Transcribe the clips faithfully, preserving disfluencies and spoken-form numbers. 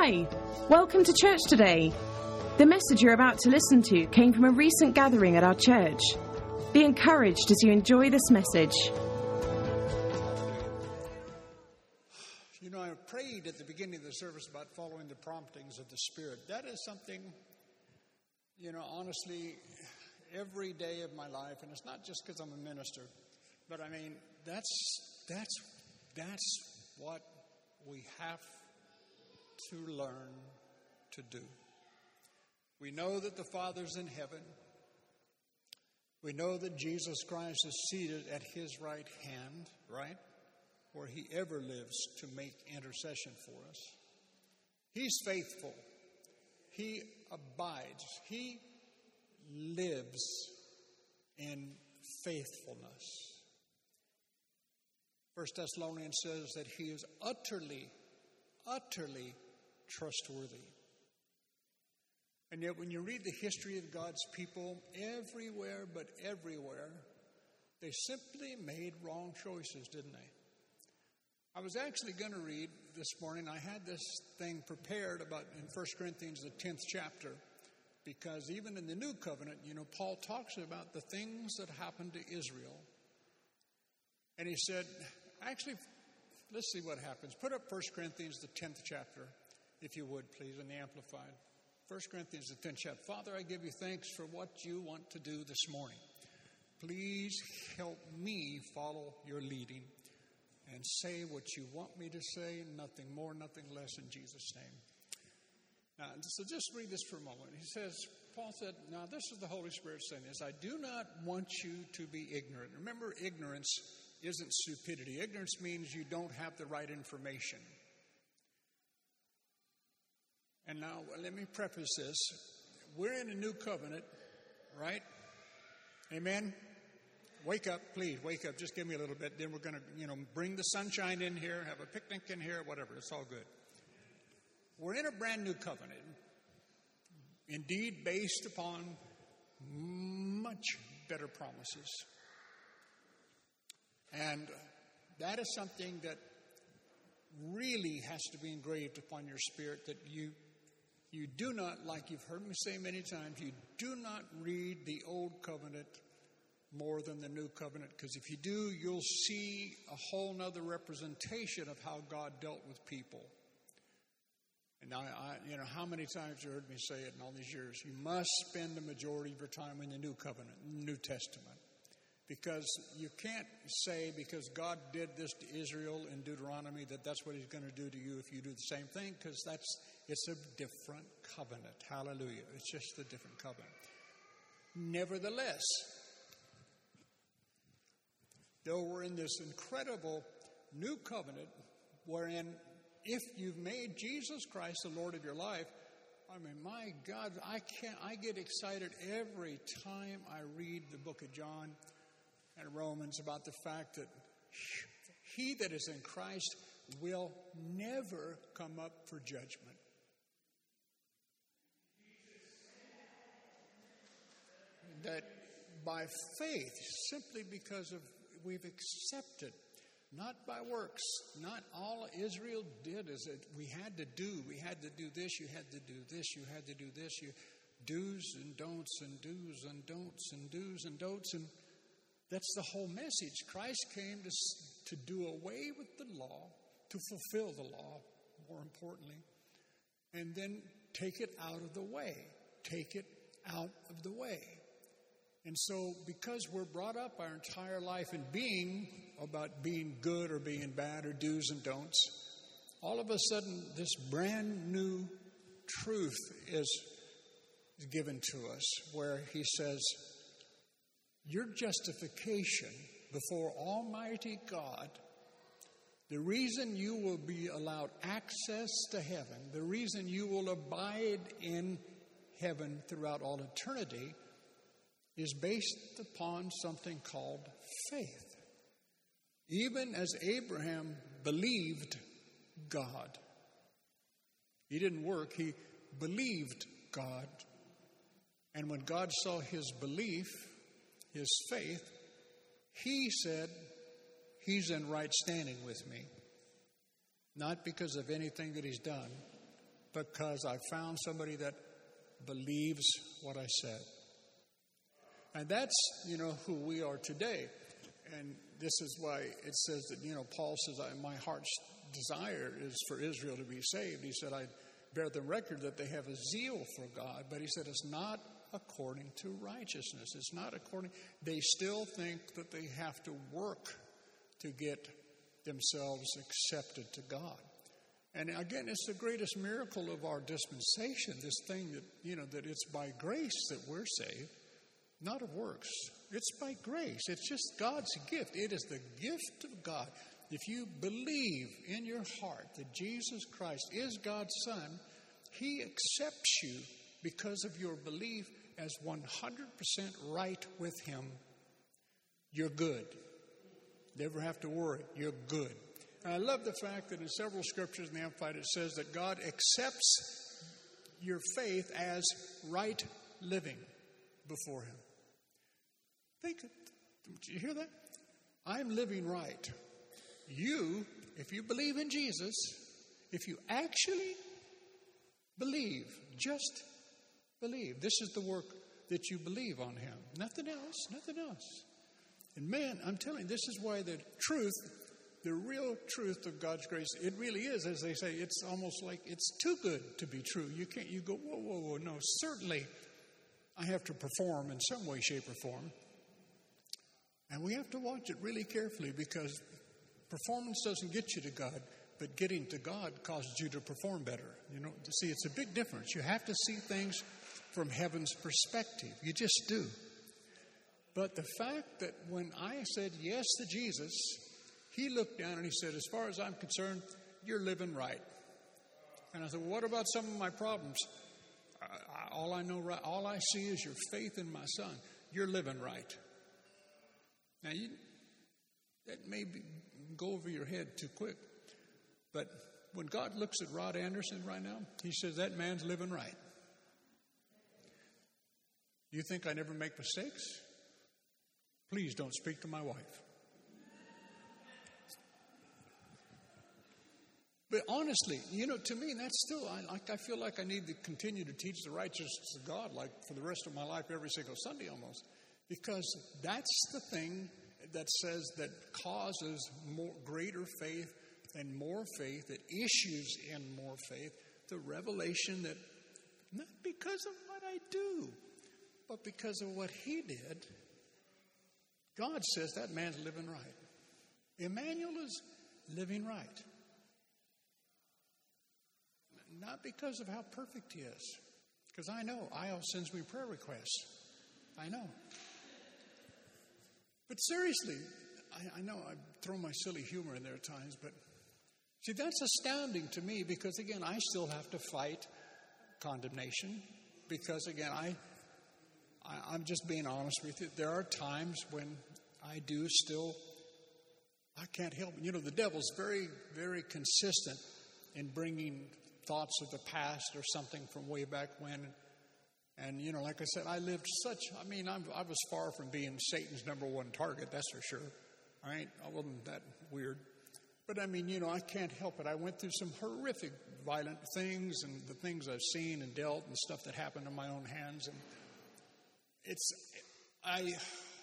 Hi, welcome to church today. The message you're about to listen to came from a recent gathering at our church. Be encouraged as you enjoy this message. You know, I prayed at the beginning of the service about following the promptings of the Spirit. That is something, you know, honestly, every day of my life, and it's not just because I'm a minister, but I mean, that's, that's, that's what we have to learn to do. We know that the Father's in heaven. We know that Jesus Christ is seated at his right hand, right? Where he ever lives to make intercession for us. He's faithful. He abides. He lives in faithfulness. First Thessalonians says that he is utterly, utterly trustworthy. And yet when you read the history of God's people, everywhere but everywhere, they simply made wrong choices, didn't they? I was actually going to read this morning, I had this thing prepared about in First Corinthians, the tenth chapter, because even in the New Covenant, you know, Paul talks about the things that happened to Israel. And he said, actually, let's see what happens. Put up First Corinthians, the tenth chapter, if you would, please, in the Amplified. First Corinthians, the tenth chapter. Father, I give you thanks for what you want to do this morning. Please help me follow your leading and say what you want me to say, nothing more, nothing less, in Jesus' name. Now, so just read this for a moment. He says, Paul said, now this is the Holy Spirit saying this, I do not want you to be ignorant. Remember, ignorance isn't stupidity. Ignorance means you don't have the right information. And now, let me preface this. We're in a new covenant, right? Amen? Wake up, please, wake up. Just give me a little bit. Then we're going to, you know, bring the sunshine in here, have a picnic in here, whatever. It's all good. We're in a brand new covenant. Indeed, based upon much better promises. And that is something that really has to be engraved upon your spirit, that you you do not, like you've heard me say many times, you do not read the old covenant more than the new covenant, because if you do, you'll see a whole nother representation of how God dealt with people. And I, I, you know, how many times you heard me say it in all these years? You must spend the majority of your time in the new covenant, New Testament. Because you can't say because God did this to Israel in Deuteronomy that that's what he's going to do to you if you do the same thing, because that's it's a different covenant. Hallelujah. It's just a different covenant. Nevertheless, though we're in this incredible new covenant wherein if you've made Jesus Christ the Lord of your life, I mean, my God, I can't, I get excited every time I read the book of John and Romans about the fact that he that is in Christ will never come up for judgment. That by faith, simply because of we've accepted, not by works, not all Israel did is that we had to do, we had to do this, you had to do this, you had to do this, you do's and don'ts and do's and don'ts and do's and don'ts, and that's the whole message. Christ came to, to do away with the law, to fulfill the law, more importantly, and then take it out of the way. Take it out of the way. And so, because we're brought up our entire life in being about being good or being bad or do's and don'ts, all of a sudden this brand new truth is given to us where he says, your justification before Almighty God, the reason you will be allowed access to heaven, the reason you will abide in heaven throughout all eternity, is based upon something called faith. Even as Abraham believed God. He didn't work, he believed God. And when God saw his belief, his faith, he said, he's in right standing with me. Not because of anything that he's done, because I found somebody that believes what I said. And that's, you know, who we are today. And this is why it says that, you know, Paul says, my heart's desire is for Israel to be saved. He said, I bear them record that they have a zeal for God. But he said, it's not according to righteousness. It's not according. They still think that they have to work to get themselves accepted to God. And again, it's the greatest miracle of our dispensation, this thing that, you know, that it's by grace that we're saved, not of works. It's by grace. It's just God's gift. It is the gift of God. If you believe in your heart that Jesus Christ is God's Son, He accepts you because of your belief as one hundred percent right with Him. You're good. Never have to worry. You're good. And I love the fact that in several scriptures in the Amplified it says that God accepts your faith as right living before Him. Think, did you hear that? I'm living right. You, if you believe in Jesus, if you actually believe, just believe. This is the work that you believe on Him. Nothing else, nothing else. And man, I'm telling you, this is why the truth, the real truth of God's grace, it really is, as they say, it's almost like it's too good to be true. You can't, you go, whoa, whoa, whoa. No, certainly I have to perform in some way, shape, or form. And we have to watch it really carefully because performance doesn't get you to God, but getting to God causes you to perform better. You know, see, it's a big difference. You have to see things from heaven's perspective. You just do. But the fact that when I said yes to Jesus, He looked down and He said, as far as I'm concerned, you're living right. And I said, well, what about some of my problems? I, I, all I know, right, all I see is your faith in my Son. You're living right. Now, you, that may be, go over your head too quick. But when God looks at Rod Anderson right now, He says, that man's living right. You think I never make mistakes? Please don't speak to my wife. But honestly, you know, to me, that's still, I, like, I feel like I need to continue to teach the righteousness of God, like for the rest of my life, every single Sunday almost. Because that's the thing that says that causes more, greater faith and more faith, that issues in more faith, the revelation that not because of what I do, but because of what He did, God says that man's living right. Emmanuel is living right. Not because of how perfect he is. Because I know Io sends me prayer requests. I know. But seriously, I, I know I throw my silly humor in there at times, but see, that's astounding to me because, again, I still have to fight condemnation because, again, I, I, I'm just being honest with you. There are times when I do still, I can't help it. You know, the devil's very, very consistent in bringing thoughts of the past or something from way back when. And, you know, like I said, I lived such, I mean, I'm, I was far from being Satan's number one target, that's for sure. All right? I wasn't that weird. But, I mean, you know, I can't help it. I went through some horrific, violent things and the things I've seen and dealt and stuff that happened in my own hands. And it's, I,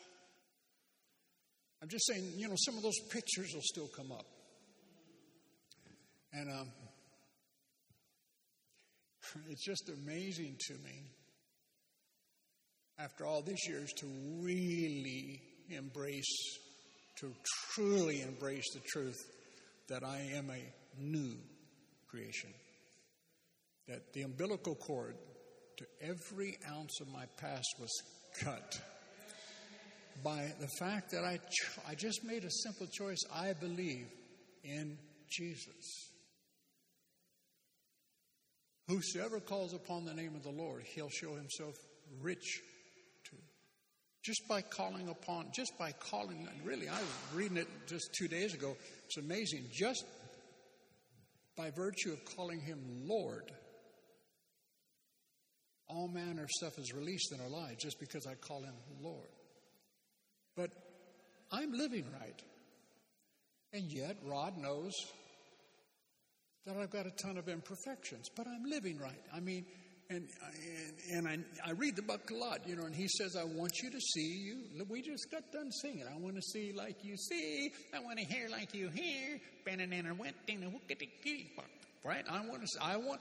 I'm just saying, you know, some of those pictures will still come up. And um, it's just amazing to me, after all these years, to really embrace, to truly embrace the truth that I am a new creation. That the umbilical cord to every ounce of my past was cut by the fact that I, ch- I just made a simple choice. I believe in Jesus. Whosoever calls upon the name of the Lord, He'll show Himself rich to. Just by calling upon, just by calling, really, I was reading it just two days ago. It's amazing. Just by virtue of calling Him Lord, all manner of stuff is released in our lives just because I call Him Lord. But I'm living right. And yet, Rod knows that I've got a ton of imperfections, but I'm living right. I mean, and and, and I, I read the book a lot, you know, and he says, I want you to see you. We just got done singing. I want to see like you see. I want to hear like you hear. Right? I want to. I want.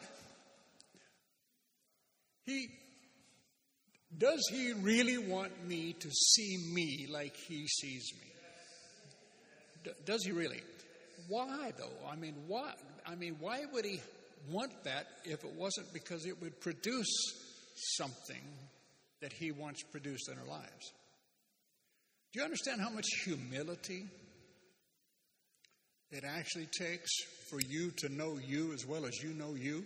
He does. He really want me to see me like he sees me? D- does he really? Why though? I mean, why? I mean, why would he want that if it wasn't because it would produce something that he wants produced in our lives? Do you understand how much humility it actually takes for you to know you as well as you know you?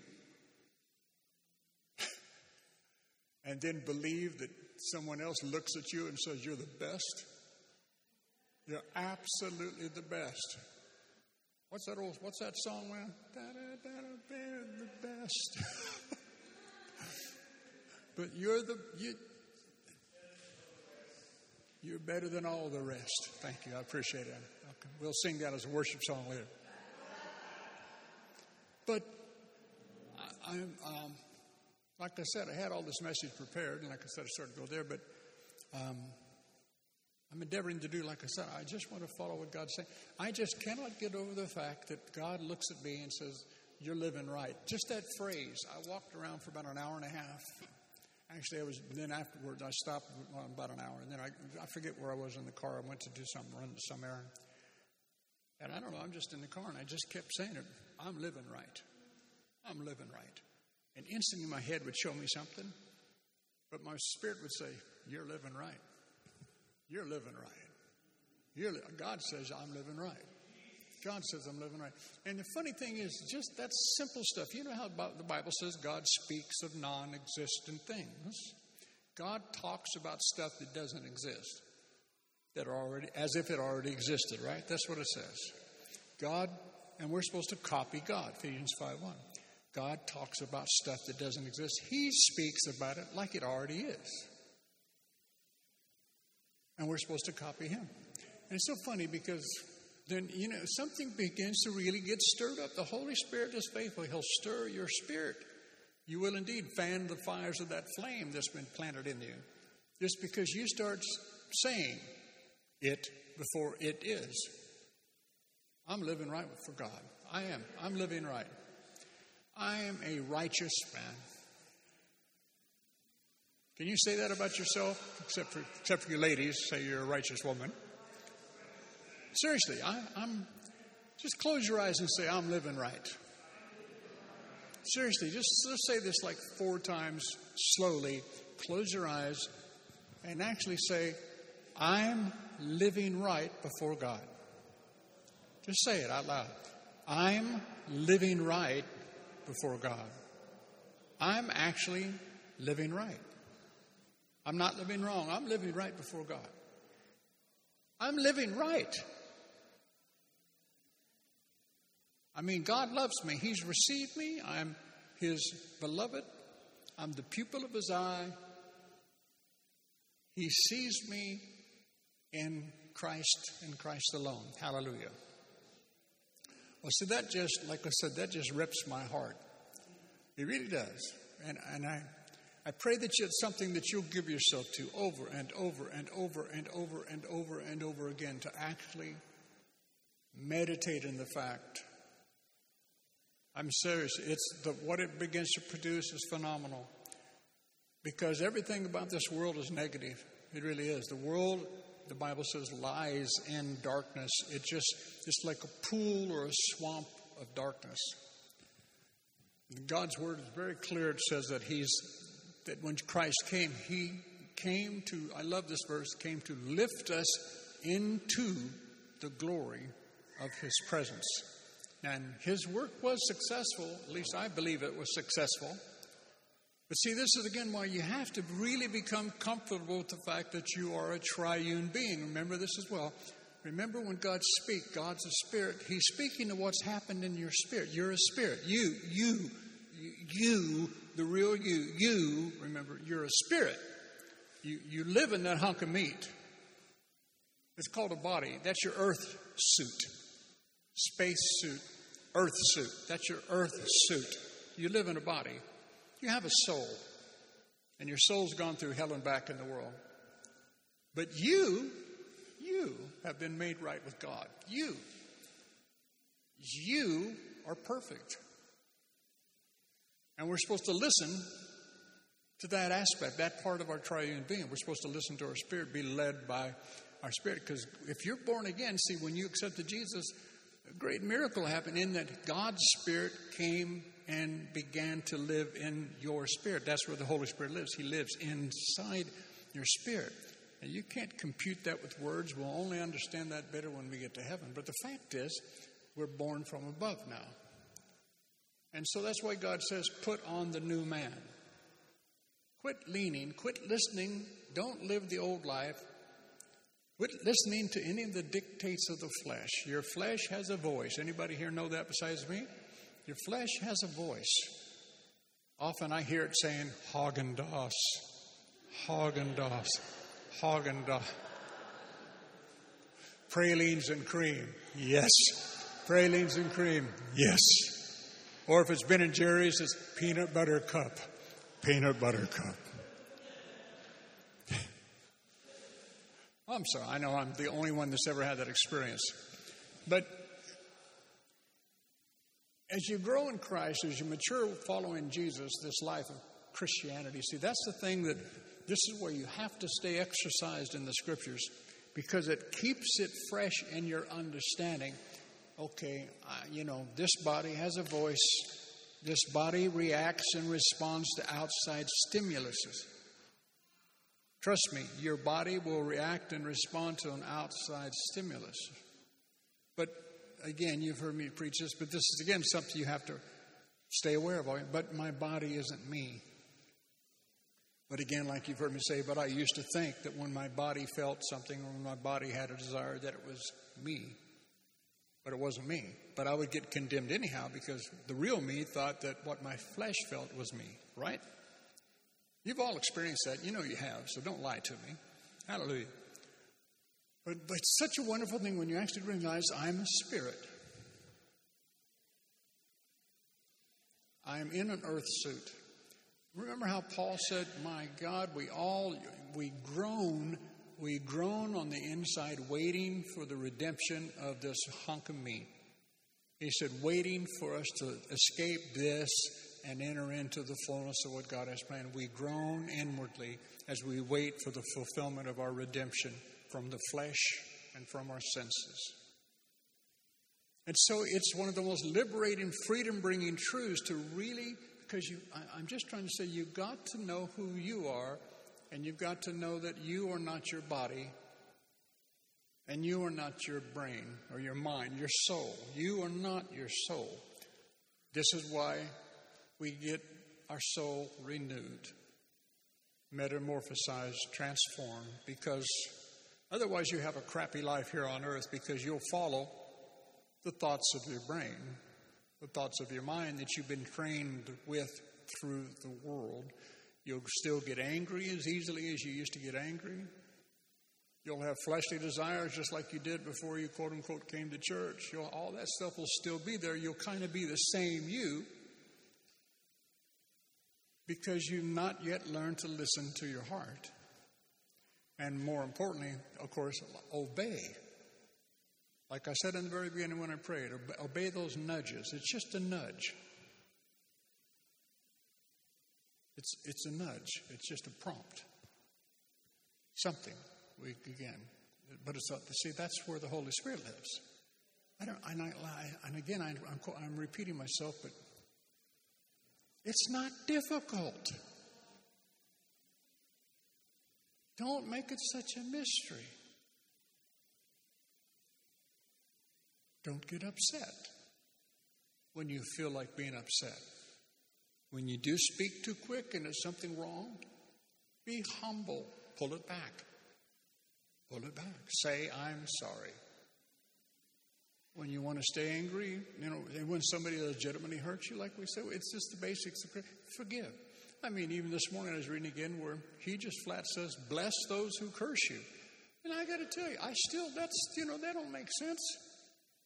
And then believe that someone else looks at you and says you're the best? You're absolutely the best. What's that old, what's that song, man? The best. But you're the, you, you're better than all the rest. Thank you, I appreciate it. Okay. We'll sing that as a worship song later. But I, I'm, um, like I said, I had all this message prepared, and like I said, I started to go there, but um, I'm endeavoring to do, like I said, I just want to follow what God's saying. I just cannot get over the fact that God looks at me and says, you're living right. Just that phrase. I walked around for about an hour and a half. Actually, I was, then afterwards, I stopped well, about an hour, and then I, I forget where I was in the car. I went to do something, run to some errand. And I don't know, I'm just in the car, and I just kept saying it. I'm living right. I'm living right. And instantly my head would show me something, but my spirit would say, you're living right. You're living right. You're, God says I'm living right. God says I'm living right. And the funny thing is, just that simple stuff. You know how the Bible says God speaks of non-existent things? God talks about stuff that doesn't exist, that are already, as if it already existed, right? That's what it says. God, and we're supposed to copy God, Ephesians five one. God talks about stuff that doesn't exist. He speaks about it like it already is. And we're supposed to copy him. And it's so funny because then, you know, something begins to really get stirred up. The Holy Spirit is faithful. He'll stir your spirit. You will indeed fan the fires of that flame that's been planted in you. Just because you start saying it before it is. I'm living right for God. I am. I'm living right. I am a righteous man. Can you say that about yourself? Except for except for you ladies, say you're a righteous woman. Seriously, I, I'm. Just close your eyes and say, I'm living right. Seriously, just, just say this like four times slowly. Close your eyes and actually say, I'm living right before God. Just say it out loud. I'm living right before God. I'm actually living right. I'm not living wrong. I'm living right before God. I'm living right. I mean, God loves me. He's received me. I'm his beloved. I'm the pupil of his eye. He sees me in Christ and Christ alone. Hallelujah. Well, see, that just, like I said, that just rips my heart. It really does. And and I I pray that it's something that you'll give yourself to over and over and over and over and over and over again, to actually meditate in the fact. I'm serious. It's the, what it begins to produce is phenomenal. Because everything about this world is negative. It really is. The world, the Bible says, lies in darkness. It just, it's like a pool or a swamp of darkness. God's word is very clear. It says that he's, that when Christ came, he came to, I love this verse, came to lift us into the glory of his presence. And his work was successful. At least I believe it was successful. But see, this is again why you have to really become comfortable with the fact that you are a triune being. Remember this as well. Remember when God speaks, God's a spirit. He's speaking to what's happened in your spirit. You're a spirit. You, you, you, the real you, you, remember, you're a spirit. You, you live in that hunk of meat. It's called a body. That's your earth suit, space suit. earth suit. That's your earth suit. You live in a body. You have a soul. And your soul's gone through hell and back in the world. But you, you have been made right with God. You. You are perfect. And we're supposed to listen to that aspect, that part of our triune being. We're supposed to listen to our spirit, be led by our spirit. Because if you're born again, see, when you accepted Jesus, a great miracle happened in that God's Spirit came and began to live in your spirit. That's where the Holy Spirit lives. He lives inside your spirit. And you can't compute that with words. We'll only understand that better when we get to heaven. But the fact is, we're born from above now. And so that's why God says, put on the new man. Quit leaning, quit listening, don't live the old life. Quit listening to any of the dictates of the flesh. Your flesh has a voice. Anybody here know that besides me? Your flesh has a voice. Often I hear it saying, Haagen-Dazs, Haagen-Dazs, Haagen-Dazs. Pralines and cream, yes. Pralines and cream, yes. Or if it's Ben and Jerry's, it's peanut butter cup, peanut butter cup. I'm sorry, I know I'm the only one that's ever had that experience. But as you grow in Christ, as you mature following Jesus, this life of Christianity, see, that's the thing that this is where you have to stay exercised in the Scriptures because it keeps it fresh in your understanding. Okay, uh, you know, this body has a voice. This body reacts and responds to outside stimuluses. Trust me, your body will react and respond to an outside stimulus. But again, you've heard me preach this, but this is again something you have to stay aware of. But my body isn't me. But again, like you've heard me say, but I used to think that when my body felt something or when my body had a desire that it was me. But it wasn't me. But I would get condemned anyhow because the real me thought that what my flesh felt was me, right? You've all experienced that. You know you have, so don't lie to me. Hallelujah. But, but it's such a wonderful thing when you actually realize I'm a spirit. I'm in an earth suit. Remember how Paul said, my God, we all, we groan, we groan on the inside waiting for the redemption of this hunk of meat. He said, waiting for us to escape this and enter into the fullness of what God has planned. We groan inwardly as we wait for the fulfillment of our redemption from the flesh and from our senses. And so it's one of the most liberating, freedom-bringing truths to really, because you, I, I'm just trying to say, you've got to know who you are, and you've got to know that you are not your body, and you are not your brain or your mind, your soul. You are not your soul. This is why we get our soul renewed, metamorphosized, transformed, because otherwise you have a crappy life here on earth because you'll follow the thoughts of your brain, the thoughts of your mind that you've been trained with through the world. You'll still get angry as easily as you used to get angry. You'll have fleshly desires just like you did before you, quote unquote, came to church. You'll, all that stuff will still be there. You'll kind of be the same you because you've not yet learned to listen to your heart. And more importantly, of course, obey. Like I said in the very beginning when I prayed, obey those nudges. It's just a nudge. It's it's a nudge. It's just a prompt. Something. We again, but it's a, see that's where the Holy Spirit lives. I don't. And, I, and again, I, I'm I'm repeating myself, but it's not difficult. Don't make it such a mystery. Don't get upset when you feel like being upset. When you do speak too quick and there's something wrong, be humble. Pull it back. Pull it back. Say, I'm sorry. When you want to stay angry, you know, when somebody legitimately hurts you, like we said, it's just the basics of prayer. Forgive. I mean, even this morning I was reading again where he just flat says, bless those who curse you. And I got to tell you, I still, that's, you know, that don't make sense.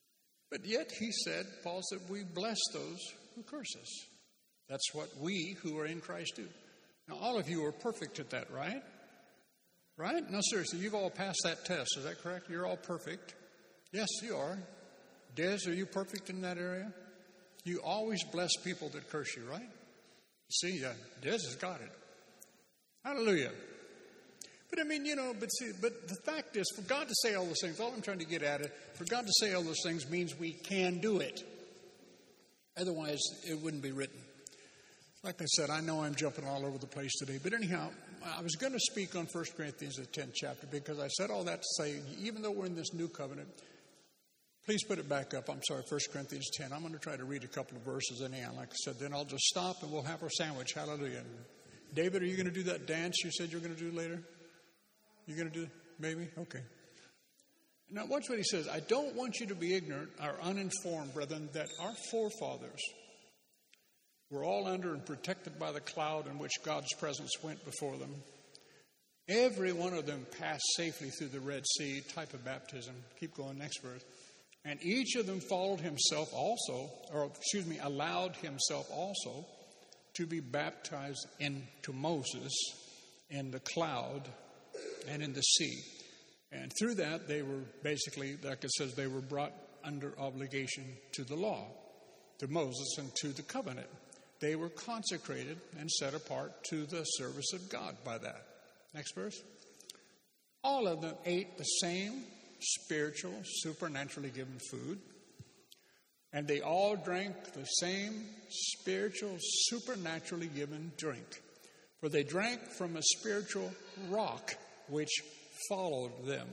But yet he said, Paul said, we bless those who curse us. That's what we who are in Christ do. Now, all of you are perfect at that, right? Right? No, seriously, you've all passed that test. Is that correct? You're all perfect. Yes, you are. Des, are you perfect in that area? You always bless people that curse you, right? See, uh, Des has got it. Hallelujah. But I mean, you know, but see, but the fact is, for God to say all those things, all I'm trying to get at it, for God to say all those things means we can do it. Otherwise, it wouldn't be written. Like I said, I know I'm jumping all over the place today, but anyhow, I was going to speak on First Corinthians, the tenth chapter, because I said all that to say, even though we're in this new covenant, please put it back up. I'm sorry, First Corinthians ten. I'm going to try to read a couple of verses anyhow. Like I said, then I'll just stop and we'll have our sandwich. Hallelujah. David, are you going to do that dance you said you were going to do later? You're going to do it? Maybe? Okay. Now, watch what he says. I don't want you to be ignorant or uninformed, brethren, that our forefathers were all under and protected by the cloud in which God's presence went before them. Every one of them passed safely through the Red Sea, type of baptism. Keep going, next verse. And each of them followed himself also, or excuse me, allowed himself also to be baptized into Moses in the cloud and in the sea. And through that, they were basically, like it says, they were brought under obligation to the law, to Moses and to the covenant. They were consecrated and set apart to the service of God by that. Next verse. All of them ate the same spiritual, supernaturally given food, and they all drank the same spiritual, supernaturally given drink. For they drank from a spiritual rock which followed them,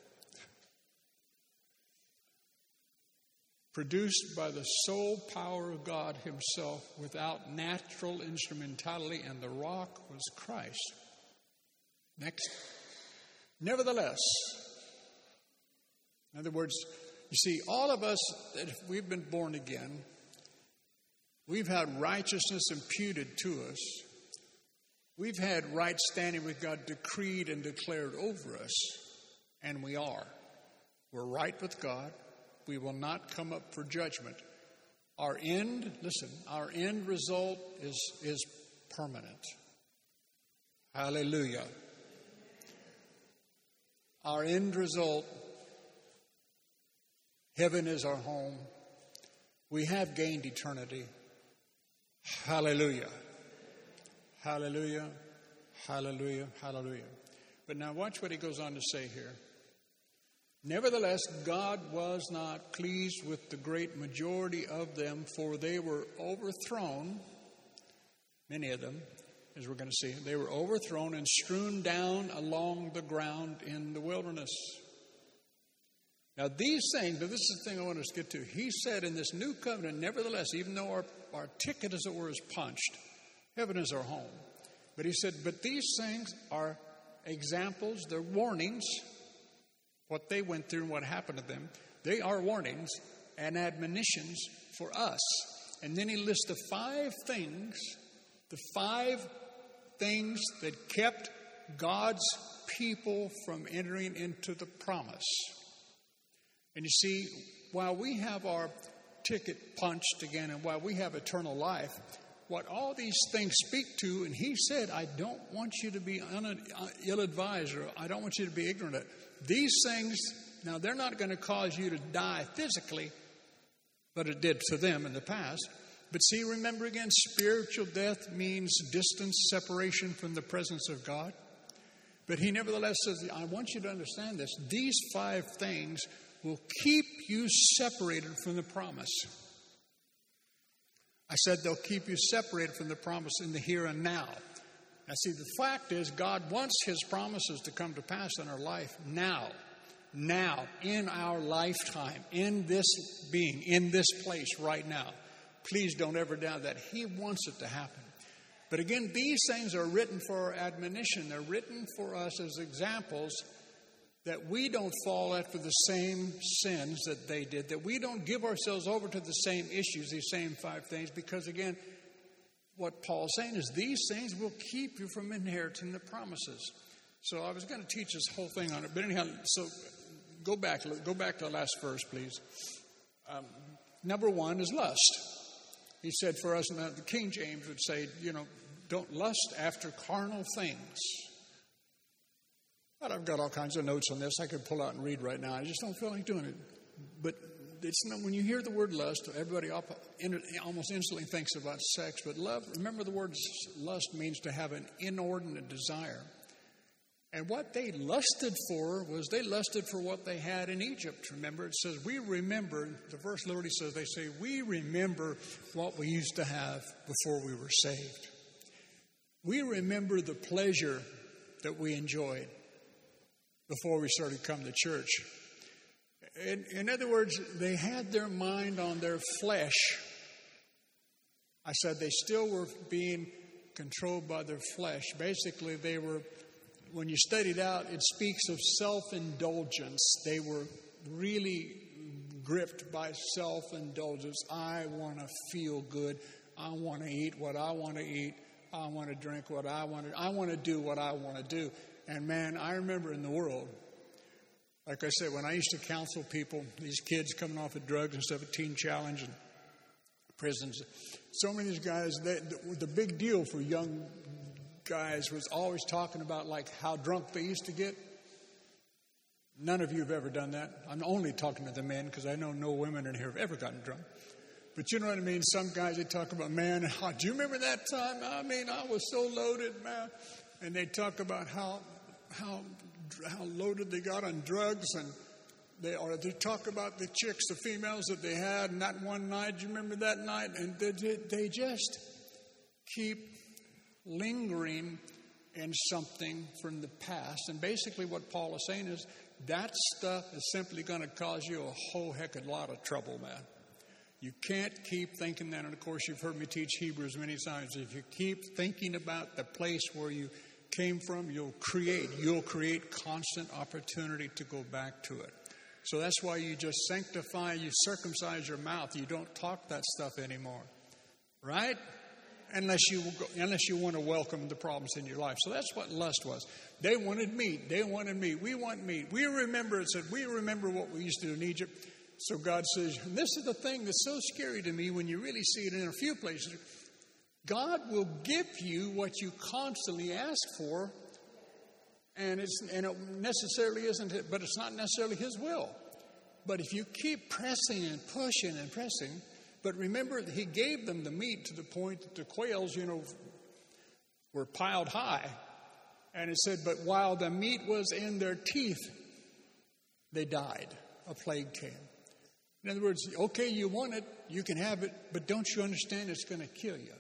produced by the sole power of God himself without natural instrumentality, and the rock was Christ. Next. Nevertheless, in other words, you see, all of us, if we've been born again, we've had righteousness imputed to us. We've had right standing with God decreed and declared over us, and we are. We're right with God. We will not come up for judgment. Our end, listen, our end result is, is permanent. Hallelujah. Our end result, heaven is our home. We have gained eternity. Hallelujah. Hallelujah. Hallelujah. Hallelujah. But now watch what he goes on to say here. Nevertheless, God was not pleased with the great majority of them, for they were overthrown, many of them, as we're going to see. They were overthrown and strewn down along the ground in the wilderness. Now these things, but this is the thing I want us to get to. He said in this new covenant, nevertheless, even though our, our ticket, as it were, is punched, heaven is our home. But he said, but these things are examples, they're warnings. What they went through and what happened to them, they are warnings and admonitions for us. And then he lists the five things, the five things that kept God's people from entering into the promise. And you see, while we have our ticket punched again and while we have eternal life, what all these things speak to, and he said, I don't want you to be un- ill-advised, or I don't want you to be ignorant. These things, now they're not going to cause you to die physically, but it did to them in the past. But see, remember again, spiritual death means distance, separation from the presence of God. But he nevertheless says, I want you to understand this. These five things will keep you separated from the promise. I said they'll keep you separated from the promise in the here and now. Now see, the fact is God wants his promises to come to pass in our life now. Now, in our lifetime, in this being, in this place right now. Please don't ever doubt that. He wants it to happen. But again, these things are written for our admonition. They're written for us as examples that we don't fall after the same sins that they did, that we don't give ourselves over to the same issues, these same five things, because again, what Paul's saying is these things will keep you from inheriting the promises. So I was going to teach this whole thing on it, but anyhow, so go back, go back to the last verse, please. Um, number one is lust. He said for us, the King James would say, you know, don't lust after carnal things. But I've got all kinds of notes on this I could pull out and read right now. I just don't feel like doing it. But it's not, when you hear the word lust, everybody almost instantly thinks about sex. But love, remember the word lust means to have an inordinate desire. And what they lusted for was they lusted for what they had in Egypt. Remember, it says, we remember, the verse literally says, they say, we remember what we used to have before we were saved. We remember the pleasure that we enjoyed before we started coming to church. In, in other words, they had their mind on their flesh. I said they still were being controlled by their flesh. Basically, they were, when you study it out, it speaks of self-indulgence. They were really gripped by self-indulgence. I want to feel good. I want to eat what I want to eat. I want to drink what I want to. I want to do what I want to do. And man, I remember in the world, like I said, when I used to counsel people, these kids coming off of drugs and stuff, a teen challenge and prisons, so many of these guys, they, the, the big deal for young guys was always talking about like how drunk they used to get. None of you have ever done that. I'm only talking to the men because I know no women in here have ever gotten drunk. But you know what I mean? Some guys, they talk about, man, oh, do you remember that time? I mean, I was so loaded, man. And they talk about how how how loaded they got on drugs, and they or they talk about the chicks, the females that they had, and that one night, do you remember that night? And they, they just keep lingering in something from the past. And basically what Paul is saying is that stuff is simply going to cause you a whole heck of a lot of trouble, man. You can't keep thinking that. And of course, you've heard me teach Hebrews many times. If you keep thinking about the place where you came from, you'll create, you'll create constant opportunity to go back to it. So that's why you just sanctify, you circumcise your mouth. You don't talk that stuff anymore, right? Unless you unless you want to welcome the problems in your life. So that's what lust was. They wanted meat. They wanted meat. We want meat. We remember, it said, we remember what we used to do in Egypt. So God says, and this is the thing that's so scary to me when you really see it in a few places. God will give you what you constantly ask for, and it's and it necessarily isn't it, but it's not necessarily His will. But if you keep pressing and pushing and pressing, but remember He gave them the meat to the point that the quails, you know, were piled high. And it said, but while the meat was in their teeth, they died. A plague came. In other words, okay, you want it, you can have it, but don't you understand it's going to kill you?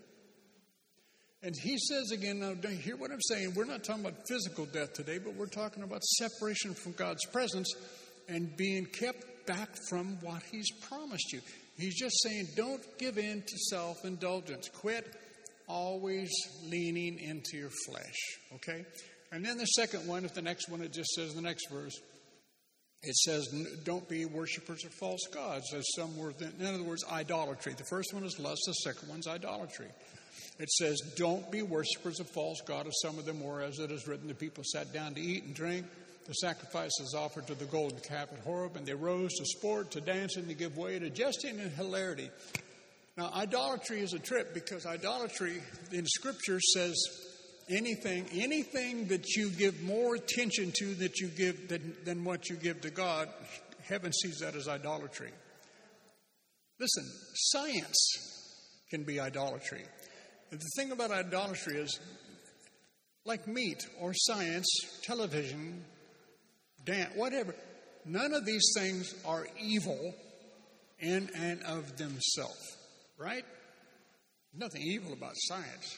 And He says again, now hear what I'm saying, we're not talking about physical death today, but we're talking about separation from God's presence and being kept back from what He's promised you. He's just saying, don't give in to self-indulgence. Quit always leaning into your flesh, okay? And then the second one, if the next one, it just says in the next verse, it says, don't be worshipers of false gods, as some were. In other words, idolatry. The first one is lust. The second one's idolatry. It says, don't be worshipers of false gods, as some of them were, as it is written, the people sat down to eat and drink. The sacrifices offered to the golden calf at Horeb, and they rose to sport, to dancing, to give way to jesting and hilarity. Now, idolatry is a trip because idolatry in Scripture says anything, anything that you give more attention to that you give than, than what you give to God, heaven sees that as idolatry. Listen, science can be idolatry. And the thing about idolatry is, like meat or science, television, dance, whatever, none of these things are evil in and of themselves, right? Nothing evil about science.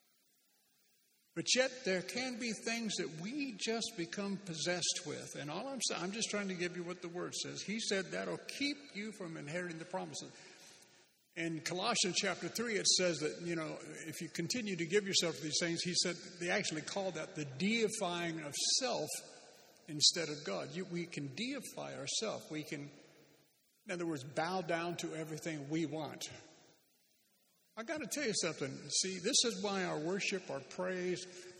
But yet there can be things that we just become possessed with. And all I'm saying, I'm just trying to give you what the Word says. He said that'll keep you from inheriting the promises. In Colossians chapter three, it says that, you know, if you continue to give yourself to these things, he said they actually call that the deifying of self instead of God. You, we can deify ourselves. We can, in other words, bow down to everything we want. I got to tell you something. See, this is why our worship, our praise,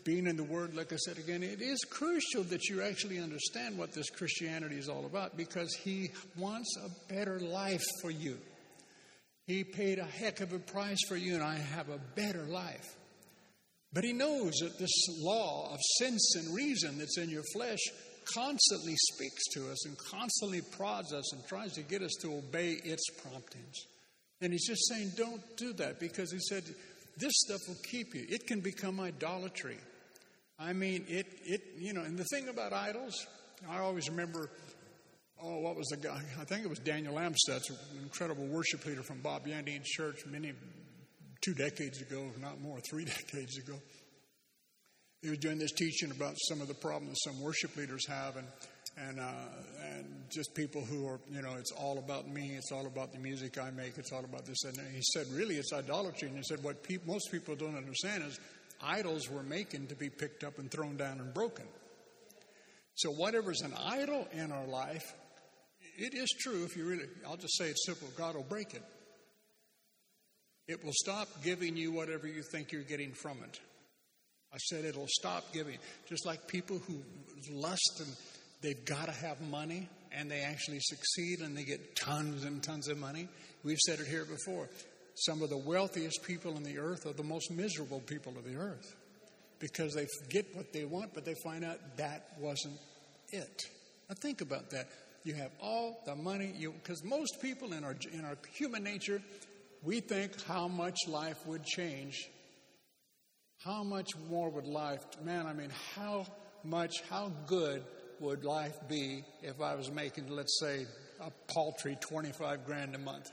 being in the Word, like I said again, it is crucial that you actually understand what this Christianity is all about, because He wants a better life for you. He paid a heck of a price for you, and I have a better life. But He knows that this law of sense and reason that's in your flesh constantly speaks to us and constantly prods us and tries to get us to obey its promptings. And He's just saying, don't do that, because He said, this stuff will keep you. It can become idolatry. I mean, it, it, you know, and the thing about idols, I always remember, oh, what was the guy? I think it was Daniel Amstutz, an incredible worship leader from Bob Yandine's church many, two decades ago, if not more, three decades ago. He was doing this teaching about some of the problems some worship leaders have, and and uh, and just people who are, you know, it's all about me, it's all about the music I make, it's all about this. And he said, really, it's idolatry. And he said, what pe- most people don't understand is idols were making to be picked up and thrown down and broken. So whatever's an idol in our life, it is true if you really, I'll just say it's simple, God will break it. It will stop giving you whatever you think you're getting from it. I said it'll stop giving. Just like people who lust and they've got to have money, and they actually succeed and they get tons and tons of money. We've said it here before. Some of the wealthiest people on the earth are the most miserable people of the earth, because they get what they want, but they find out that wasn't it. Now think about that. You have all the money, you because most people in our in our human nature, we think how much life would change. How much more would life, man, I mean, how much, how good would life be if I was making, let's say, a paltry twenty-five grand a month?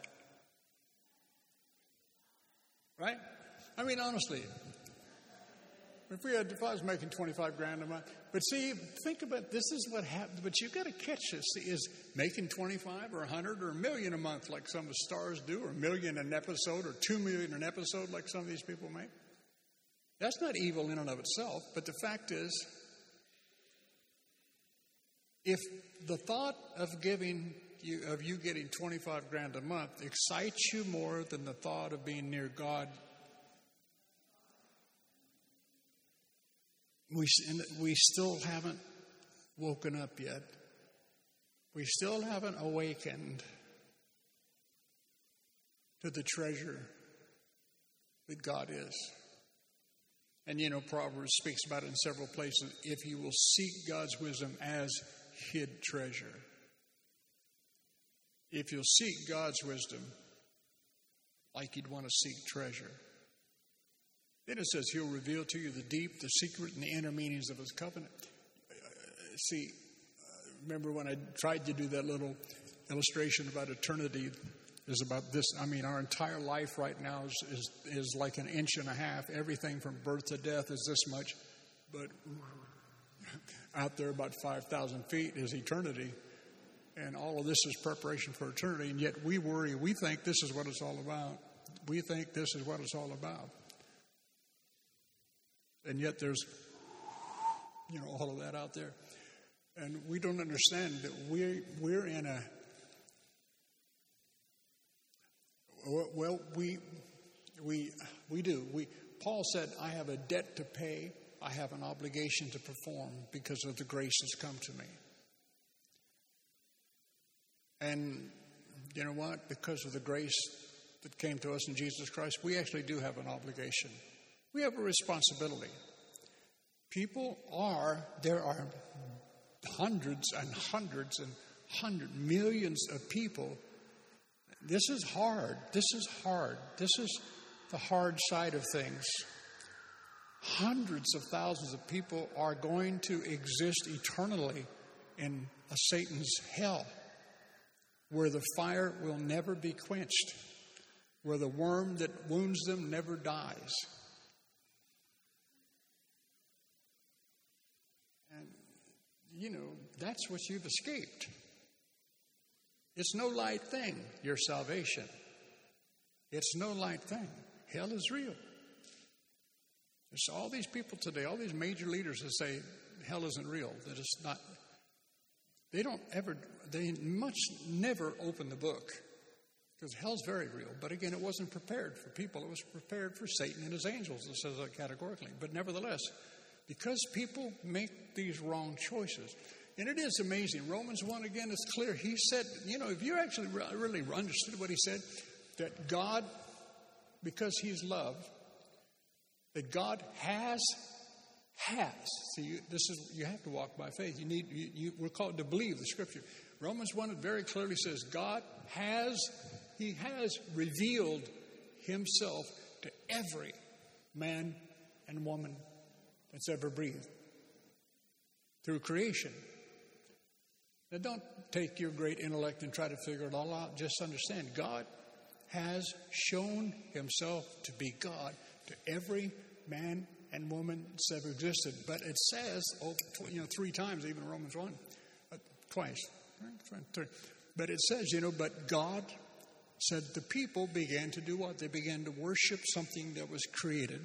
Right? I mean, honestly, if we had, if I was making twenty-five grand a month, but see, think about, this is what happens, but you've got to catch this. See, is making twenty-five or a hundred or a million a month like some of the stars do, or a million an episode, or two million an episode like some of these people make? That's not evil in and of itself, but the fact is, if the thought of giving you, of you getting twenty-five grand a month excites you more than the thought of being near God, we we still haven't woken up yet. We still haven't awakened to the treasure that God is. And you know, Proverbs speaks about it in several places. If you will seek God's wisdom as hid treasure. If you'll seek God's wisdom like you'd want to seek treasure. Then it says He'll reveal to you the deep, the secret, and the inner meanings of His covenant. See, remember when I tried to do that little illustration about eternity is about this. I mean, our entire life right now is, is, is like an inch and a half. Everything from birth to death is this much. But out there about five thousand feet is eternity. And all of this is preparation for eternity. And yet we worry. We think this is what it's all about. We think this is what it's all about. And yet there's, you know, all of that out there. And we don't understand that we, we're in a, well, we, we, we do. We, Paul said, I have a debt to pay. I have an obligation to perform because of the grace that's come to me. And you know what? Because of the grace that came to us in Jesus Christ, we actually do have an obligation. We have a responsibility. People are, there are hundreds and hundreds and hundred millions of people. This is hard. This is hard. This is the hard side of things. Hundreds of thousands of people are going to exist eternally in a Satan's hell, where the fire will never be quenched, where the worm that wounds them never dies. And, you know, that's what you've escaped. It's no light thing, your salvation. It's no light thing. Hell is real. There's all these people today, all these major leaders that say hell isn't real, that it's not. They don't ever, they much never open the book, because hell's very real. But again, it wasn't prepared for people. It was prepared for Satan and his angels, it says that categorically. But nevertheless, Because people make these wrong choices. And it is amazing. Romans one, again, is clear. He said, you know, if you actually really understood what he said, that God, because he's love, that God has, has. See, you, this is, you have to walk by faith. You need, you, you, we're called to believe the Scripture. Romans one very clearly says, God has, he has revealed himself to every man and woman that's ever breathed through creation. Now, don't take your great intellect and try to figure it all out. Just understand, God has shown himself to be God to every man and woman that's ever existed. But it says, oh, you know, three times, even Romans one, uh, twice. But it says, you know, but God said the people began to do what? They began to worship something that was created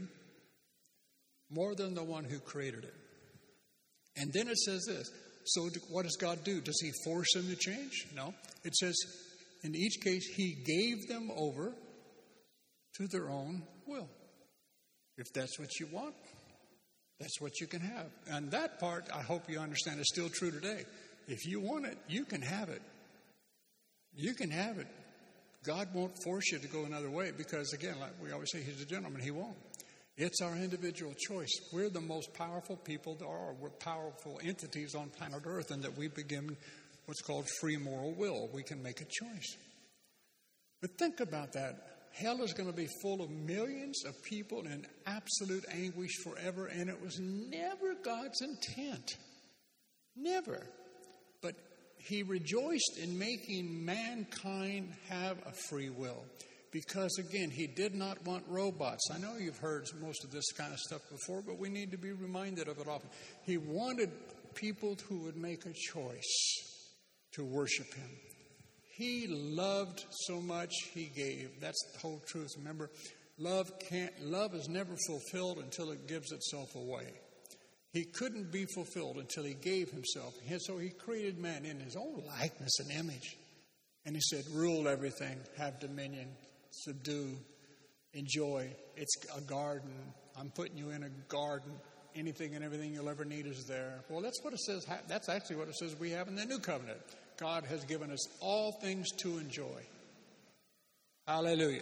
more than the one who created it. And then it says this. So what does God do? Does he force them to change? No. It says, in each case, he gave them over to their own will. If that's what you want, that's what you can have. And that part, I hope you understand, is still true today. If you want it, you can have it. You can have it. God won't force you to go another way because, again, like we always say, he's a gentleman. He won't. It's our individual choice. We're the most powerful people there are. We're powerful entities on planet Earth, and that we begin what's called free moral will. We can make a choice. But think about that. Hell is going to be full of millions of people in absolute anguish forever, and it was never God's intent. Never. But he rejoiced in making mankind have a free will. Because, again, he did not want robots. I know you've heard most of this kind of stuff before, but we need to be reminded of it often. He wanted people who would make a choice to worship him. He loved so much, he gave. That's the whole truth. Remember, love can't. Love is never fulfilled until it gives itself away. He couldn't be fulfilled until he gave himself. And so he created man in his own likeness and image. And he said, rule everything, have dominion, subdue, enjoy. It's a garden. I'm putting you in a garden. Anything and everything you'll ever need is there. Well, that's what it says. That's actually what it says we have in the new covenant. God has given us all things to enjoy. Hallelujah.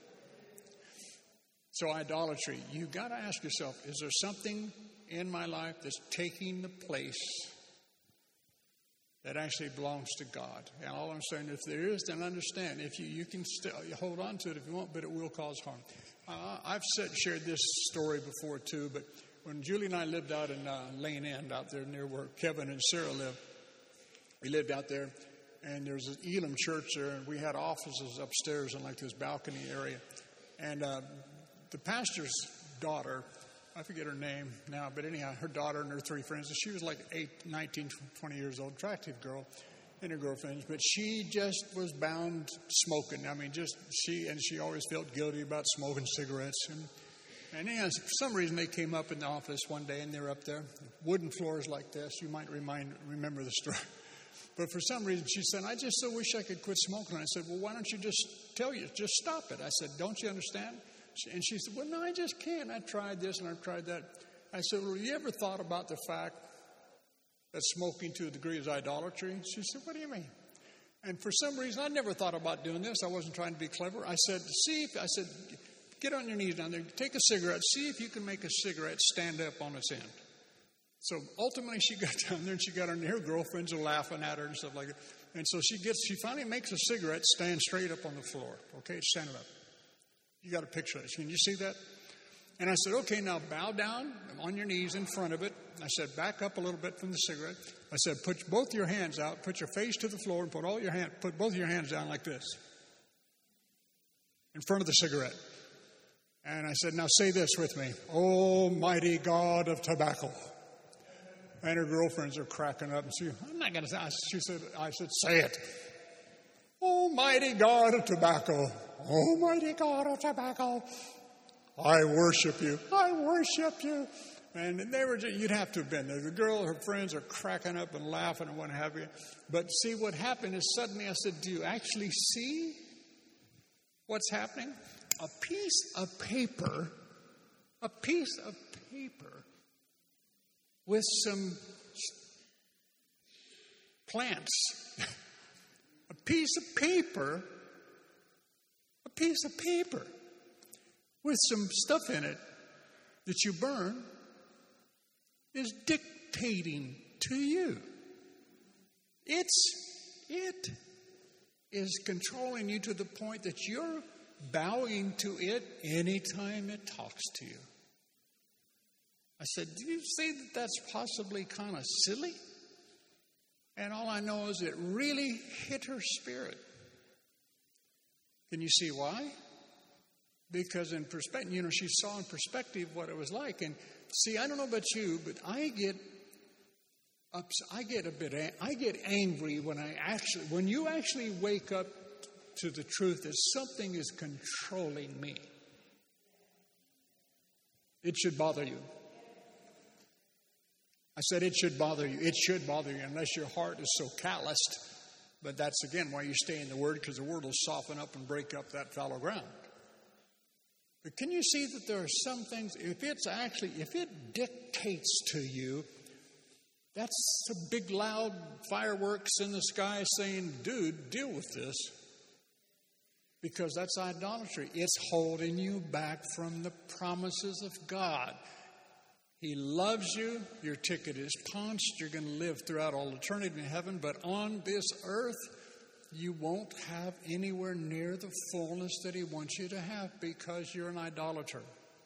So idolatry, you got to ask yourself, is there something in my life that's taking the place that actually belongs to God? And all I'm saying, if there is, then understand. If you, you can still hold on to it if you want, but it will cause harm. Uh, I've said, shared this story before too, but when Julie and I lived out in uh, Lane End, out there near where Kevin and Sarah live, we lived out there, and there was an Elam church there, and we had offices upstairs in like this balcony area. And uh, the pastor's daughter, I forget her name now, but anyhow, her daughter and her three friends, and she was like eight, nineteen, twenty years old, attractive girl, and her girlfriends, but she just was bound smoking. I mean, just she, and she always felt guilty about smoking cigarettes. And, and anyhow, for some reason, they came up in the office one day, and they were up there, wooden floors like this. You might remind, remember the story. But for some reason, she said, I just so wish I could quit smoking. And I said, well, why don't you just tell you, just stop it? I said, don't you understand? And she said, well, no, I just can't. I tried this and I tried that. I said, well, have you ever thought about the fact that smoking to a degree is idolatry? She said, what do you mean? And for some reason, I never thought about doing this. I wasn't trying to be clever. I said, see if, I said, get on your knees down there, take a cigarette, see if you can make a cigarette stand up on its end. So ultimately, she got down there and she got on her girlfriends are laughing at her and stuff like that. And so she gets, she finally makes a cigarette stand straight up on the floor. Okay, stand it up. You got a picture of it. Can you see that? And I said, okay, now bow down on your knees in front of it. I said, back up a little bit from the cigarette. I said, put both your hands out, put your face to the floor, and put all your hand, put both your hands down like this in front of the cigarette. And I said, now say this with me. Almighty God of tobacco. And her girlfriends are cracking up. And she, I'm not going to say, she said, I said, say it. Almighty God of tobacco. Almighty God of tobacco. I worship you. I worship you. And they were, just, you'd have to have been there. The girl, her friends are cracking up and laughing and what have you. But see, what happened is suddenly I said, do you actually see what's happening? A piece of paper, a piece of paper with some plants, a piece of paper, a piece of paper with some stuff in it that you burn is dictating to you. It's, it is controlling you to the point that you're bowing to it anytime it talks to you. I said, do you see that that's possibly kind of silly? And all I know is it really hit her spirit. Can you see why? Because in perspective, you know, she saw in perspective what it was like. And see, I don't know about you, but I get ups, I get a bit, I get angry when I actually, when you actually wake up to the truth that something is controlling me. It should bother you. I said it should bother you. It should bother you unless your heart is so calloused. But that's, again, why you stay in the Word, because the Word will soften up and break up that fallow ground. But can you see that there are some things, if it's actually, if it dictates to you, that's a big loud fireworks in the sky saying, dude, deal with this. Because that's idolatry. It's holding you back from the promises of God. He loves you. Your ticket is punched. You're going to live throughout all eternity in heaven. But on this earth, you won't have anywhere near the fullness that He wants you to have because you're an idolater.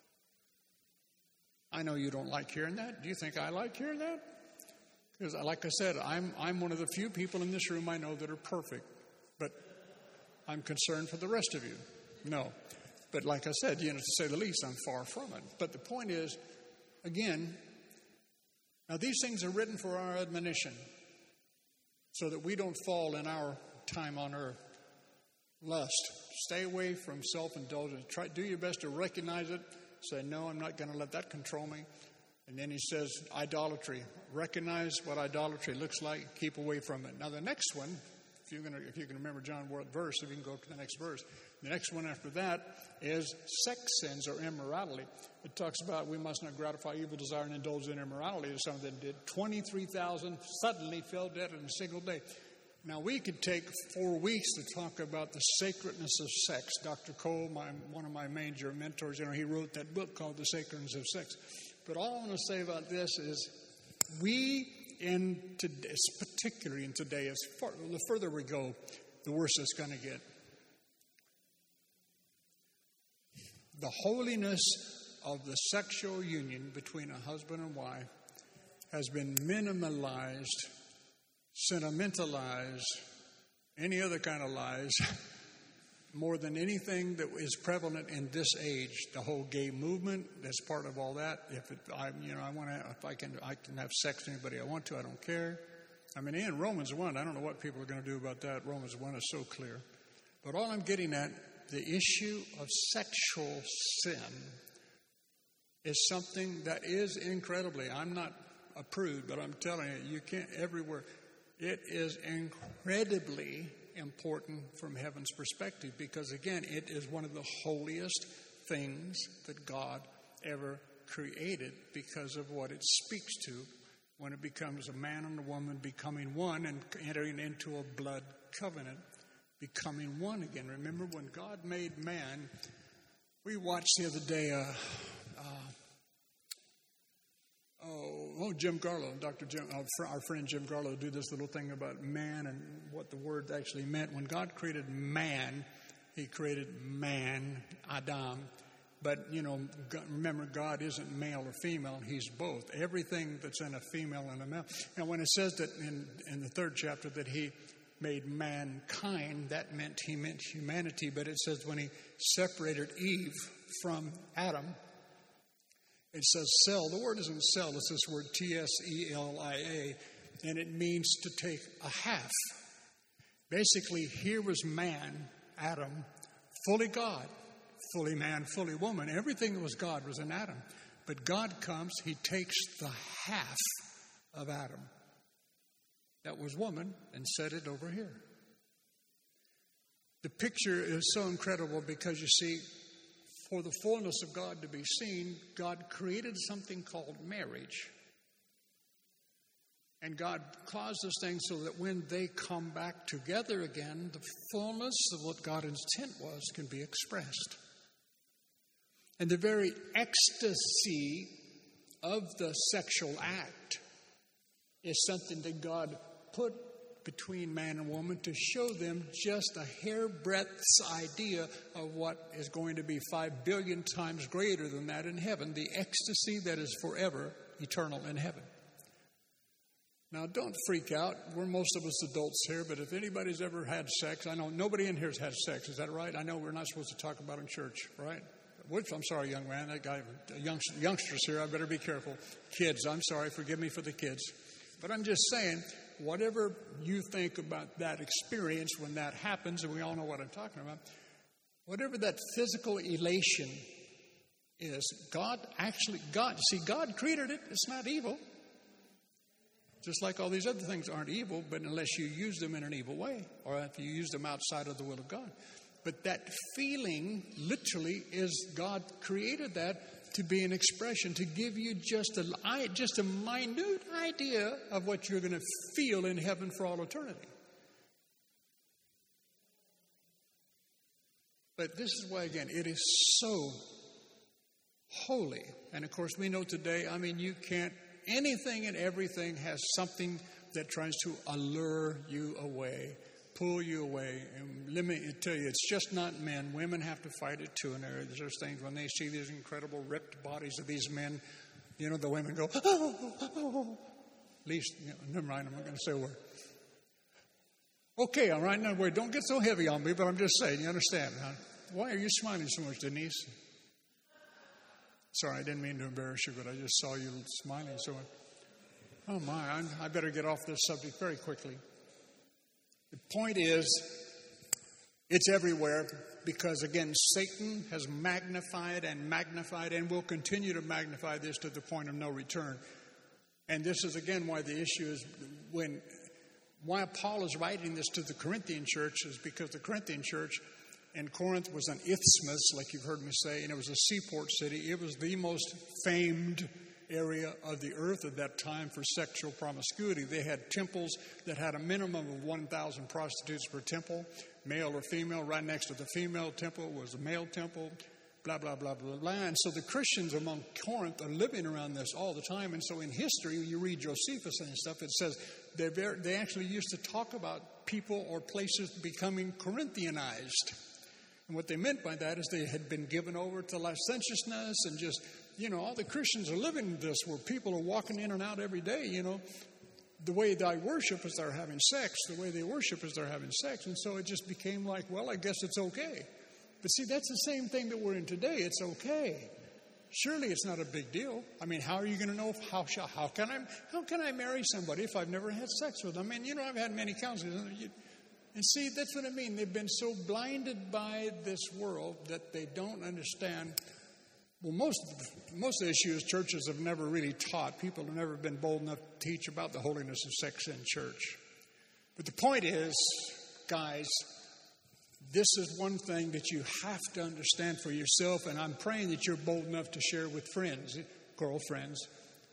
I know you don't like hearing that. Do you think I like hearing that? Because, like I said, I'm I'm one of the few people in this room I know that are perfect. But I'm concerned for the rest of you. No. But like I said, you know, to say the least, I'm far from it. But the point is, again, now these things are written for our admonition so that we don't fall in our time on earth. Lust. Stay away from self-indulgence. Try, do your best to recognize it. Say, no, I'm not going to let that control me. And then he says, idolatry. Recognize what idolatry looks like. Keep away from it. Now the next one, if you're gonna, if you can remember John what verse, if you can go up to the next verse. The next one after that is sex sins or immorality. It talks about we must not gratify evil desire and indulge in immorality, as some of them did. twenty-three thousand suddenly fell dead in a single day. Now, we could take four weeks to talk about the sacredness of sex. Doctor Cole, my, one of my major mentors, you know, he wrote that book called The Sacredness of Sex. But all I want to say about this is we, in today, particularly in today, as far, the further we go, the worse it's going to get. The holiness of the sexual union between a husband and wife has been minimalized, sentimentalized, any other kind of lies, more than anything that is prevalent in this age. The whole gay movement, that's part of all that. If it, I, you know, I want to, if I can, I can have sex with anybody I want to. I don't care. I mean, in Romans one, I don't know what people are going to do about that. Romans one is so clear. But all I'm getting at, the issue of sexual sin is something that is incredibly, I'm not a prude, but I'm telling you, you can't everywhere. It is incredibly important from heaven's perspective because, again, it is one of the holiest things that God ever created because of what it speaks to when it becomes a man and a woman becoming one and entering into a blood covenant, becoming one again. Remember when God made man, we watched the other day uh, uh, Oh, oh, Jim Garlow, Doctor Jim, uh, our friend Jim Garlow, do this little thing about man and what the word actually meant. When God created man, He created man, Adam. But, you know, God, remember, God isn't male or female. He's both. Everything that's in a female and a male. And when it says that in, in the third chapter that He made mankind, that meant He meant humanity. But it says when He separated Eve from Adam, it says cell. The word isn't cell. It's this word T S E L I A, and it means to take a half. Basically, here was man, Adam, fully God, fully man, fully woman. Everything that was God was in Adam. But God comes, He takes the half of Adam that was woman and set it over here. The picture is so incredible because, you see, for the fullness of God to be seen, God created something called marriage. And God caused those things so that when they come back together again, the fullness of what God's intent was can be expressed. And the very ecstasy of the sexual act is something that God put between man and woman to show them just a hairbreadth's idea of what is going to be five billion times greater than that in heaven, the ecstasy that is forever eternal in heaven. Now, don't freak out. We're most of us adults here, but if anybody's ever had sex, I know nobody in here has had sex. Is that right? I know we're not supposed to talk about it in church, right? Which, I'm sorry, young man. That guy, youngster, youngsters here, I better be careful. Kids, I'm sorry. Forgive me for the kids. But I'm just saying, whatever you think about that experience when that happens, and we all know what I'm talking about, whatever that physical elation is, God actually, God, see, God created it. It's not evil. Just like all these other things aren't evil, but unless you use them in an evil way, or if you use them outside of the will of God. But that feeling, literally, is God created that to be an expression, to give you just a, just a minute idea of what you're going to feel in heaven for all eternity. But this is why, again, it is so holy. And, of course, we know today, I mean, you can't, anything and everything has something that tries to allure you away, pull you away. And let me tell you, it's just not men. Women have to fight it too. And there's things when they see these incredible ripped bodies of these men, you know, the women go, oh, oh, oh. At least, you know, never mind, I'm not going to say a word. Okay, all right, no, wait, don't get so heavy on me, but I'm just saying, you understand, huh? Why are you smiling so much, Denise? Sorry, I didn't mean to embarrass you, but I just saw you smiling so much. Oh, my, I'm, I better get off this subject very quickly. The point is, it's everywhere because, again, Satan has magnified and magnified and will continue to magnify this to the point of no return. And this is, again, why the issue is when, why Paul is writing this to the Corinthian church is because the Corinthian church in Corinth was an isthmus, like you've heard me say, and it was a seaport city. It was the most famed area of the earth at that time for sexual promiscuity. They had temples that had a minimum of one thousand prostitutes per temple, male or female. Right next to the female temple was a male temple, blah, blah, blah, blah, blah. And so the Christians among Corinth are living around this all the time. And so in history, you read Josephus and stuff, it says they're very, they actually used to talk about people or places becoming Corinthianized. And what they meant by that is they had been given over to licentiousness and just, you know, all the Christians are living this where people are walking in and out every day, you know. The way they worship is they're having sex. The way they worship is they're having sex. And so it just became like, well, I guess it's okay. But see, that's the same thing that we're in today. It's okay. Surely it's not a big deal. I mean, how are you going to know if, how, how, can I, how can I marry somebody if I've never had sex with them? I mean, you know, I've had many counselors. You, And see, that's what I mean. They've been so blinded by this world that they don't understand. Well, most of the, most of the issues churches have never really taught. People have never been bold enough to teach about the holiness of sex in church. But the point is, guys, this is one thing that you have to understand for yourself, and I'm praying that you're bold enough to share with friends, girlfriends,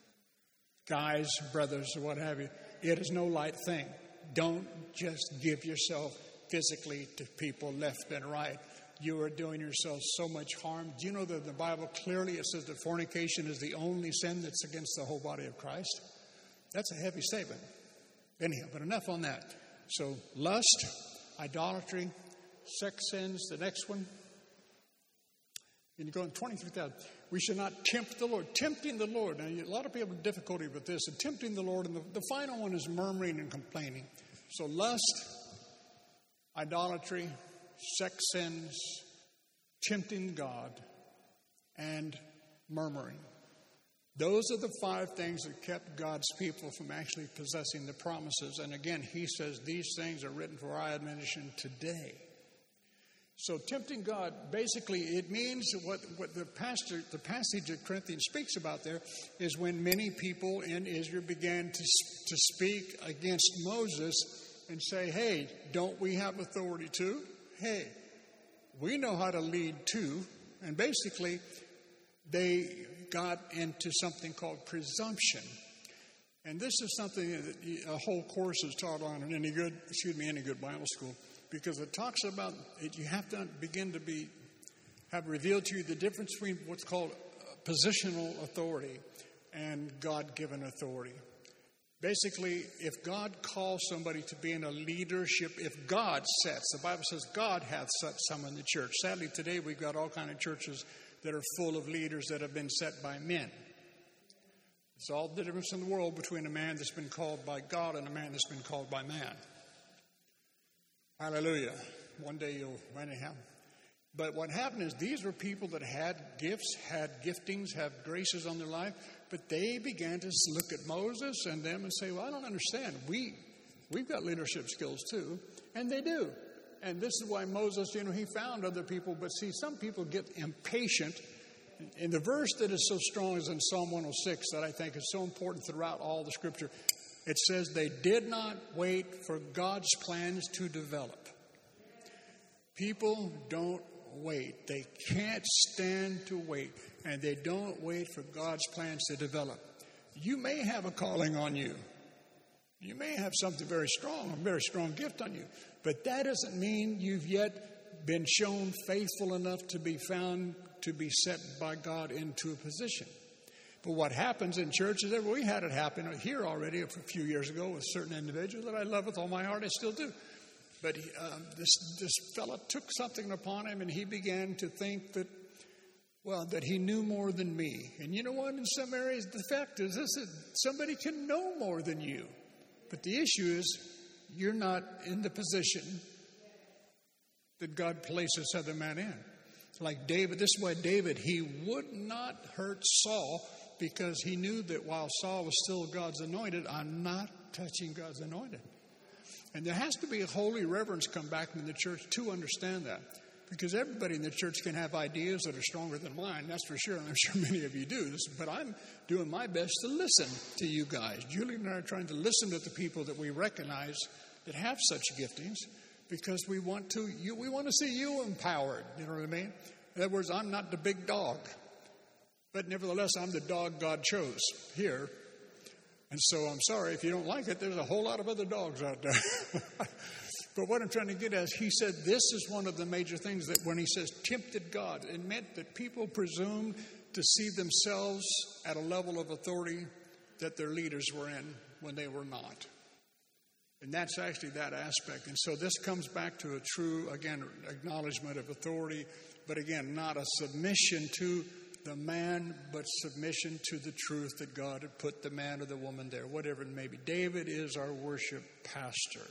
guys, brothers, or what have you. It is no light thing. Don't just give yourself physically to people left and right. You are doing yourself so much harm. Do you know that in the Bible clearly it says that fornication is the only sin that's against the whole body of Christ? That's a heavy statement. Anyhow, but enough on that. So lust, idolatry, sex sins, the next one. And you go in twenty-three thousand. We should not tempt the Lord. Tempting the Lord. Now, a lot of people have difficulty with this. And tempting the Lord. And the, the final one is murmuring and complaining. So lust, idolatry, sex sins, tempting God, and murmuring. Those are the five things that kept God's people from actually possessing the promises. And again, he says these things are written for our admonition today. So tempting God, basically, it means what, what the, pastor, the passage that Corinthians speaks about there is when many people in Israel began to, to speak against Moses and say, hey, don't we have authority too? Hey, we know how to lead too. And basically, they got into something called presumption. And this is something that a whole course is taught on in any good, excuse me, any good Bible school, because it talks about it. You have to begin to be have revealed to you the difference between what's called positional authority and God-given authority. Basically, if God calls somebody to be in a leadership, if God sets, the Bible says God hath set some in the church. Sadly, today we've got all kinds of churches that are full of leaders that have been set by men. It's all the difference in the world between a man that's been called by God and a man that's been called by man. Hallelujah. One day you'll anyhow. But what happened is these were people that had gifts, had giftings, have graces on their life, but they began to look at Moses and them and say, well, I don't understand. We, we've got leadership skills too. And they do. And this is why Moses, you know, he found other people. But see, some people get impatient. In the verse that is so strong is in Psalm one oh six that I think is so important throughout all the scripture. It says they did not wait for God's plans to develop. People don't wait. They can't stand to wait. And they don't wait for God's plans to develop. You may have a calling on you. You may have something very strong, a very strong gift on you. But that doesn't mean you've yet been shown faithful enough to be found to be set by God into a position. But what happens in churches, we had it happen here already a few years ago with certain individuals that I love with all my heart. I still do. But he, um, this, this fellow took something upon him and he began to think that, well, that he knew more than me. And you know what? In some areas, the fact is this, that somebody can know more than you. But the issue is you're not in the position that God places other men in. Like David, this is why David, he would not hurt Saul because he knew that while Saul was still God's anointed, I'm not touching God's anointed. And there has to be a holy reverence come back in the church to understand that. Because everybody in the church can have ideas that are stronger than mine, that's for sure, and I'm sure many of you do. But I'm doing my best to listen to you guys. Julie and I are trying to listen to the people that we recognize that have such giftings because we want to you, we want to see you empowered. You know what I mean? In other words, I'm not the big dog. But nevertheless, I'm the dog God chose here. And so I'm sorry if you don't like it. There's a whole lot of other dogs out there. But what I'm trying to get at is he said this is one of the major things that when he says tempted God, it meant that people presumed to see themselves at a level of authority that their leaders were in when they were not. And that's actually that aspect. And so this comes back to a true, again, acknowledgement of authority, but again, not a submission to the man, but submission to the truth that God had put the man or the woman there, whatever it may be. David is our worship pastor.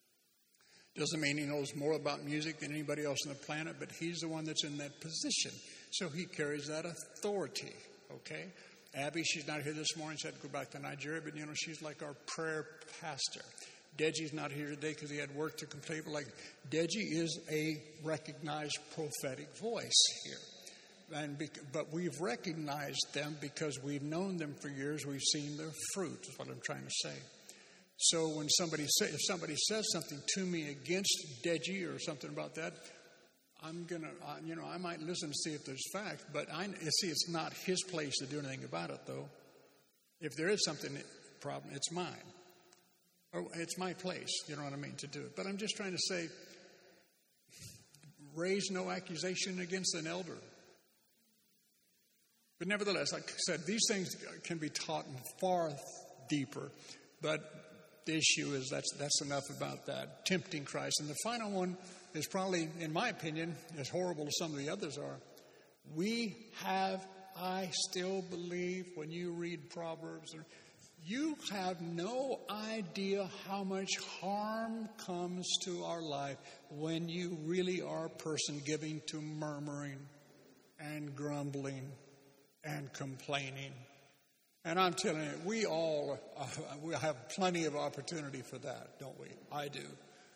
Doesn't mean he knows more about music than anybody else on the planet, but he's the one that's in that position. So he carries that authority, okay? Abby, she's not here this morning. She had to go back to Nigeria, but, you know, she's like our prayer pastor. Deji's not here today because he had work to complete, but, like, Deji is a recognized prophetic voice here. And be, but we've recognized them because we've known them for years. We've seen their fruit, is what I'm trying to say. So when somebody say, if somebody says something to me against Deji or something about that, I'm gonna, uh, you know, I might listen to see if there's fact. But I see it's not his place to do anything about it, though. If there is something problem, it's mine. Or it's my place. You know what I mean, to do it. But I'm just trying to say, raise no accusation against an elder. But nevertheless, like I said, these things can be taught far deeper. But the issue is that's that's enough about that. Tempting Christ. And the final one is probably, in my opinion, as horrible as some of the others are. We have, I still believe, when you read Proverbs, you have no idea how much harm comes to our life when you really are a person giving to murmuring and grumbling and complaining. And I'm telling you, we all uh, we have plenty of opportunity for that, don't we? I do.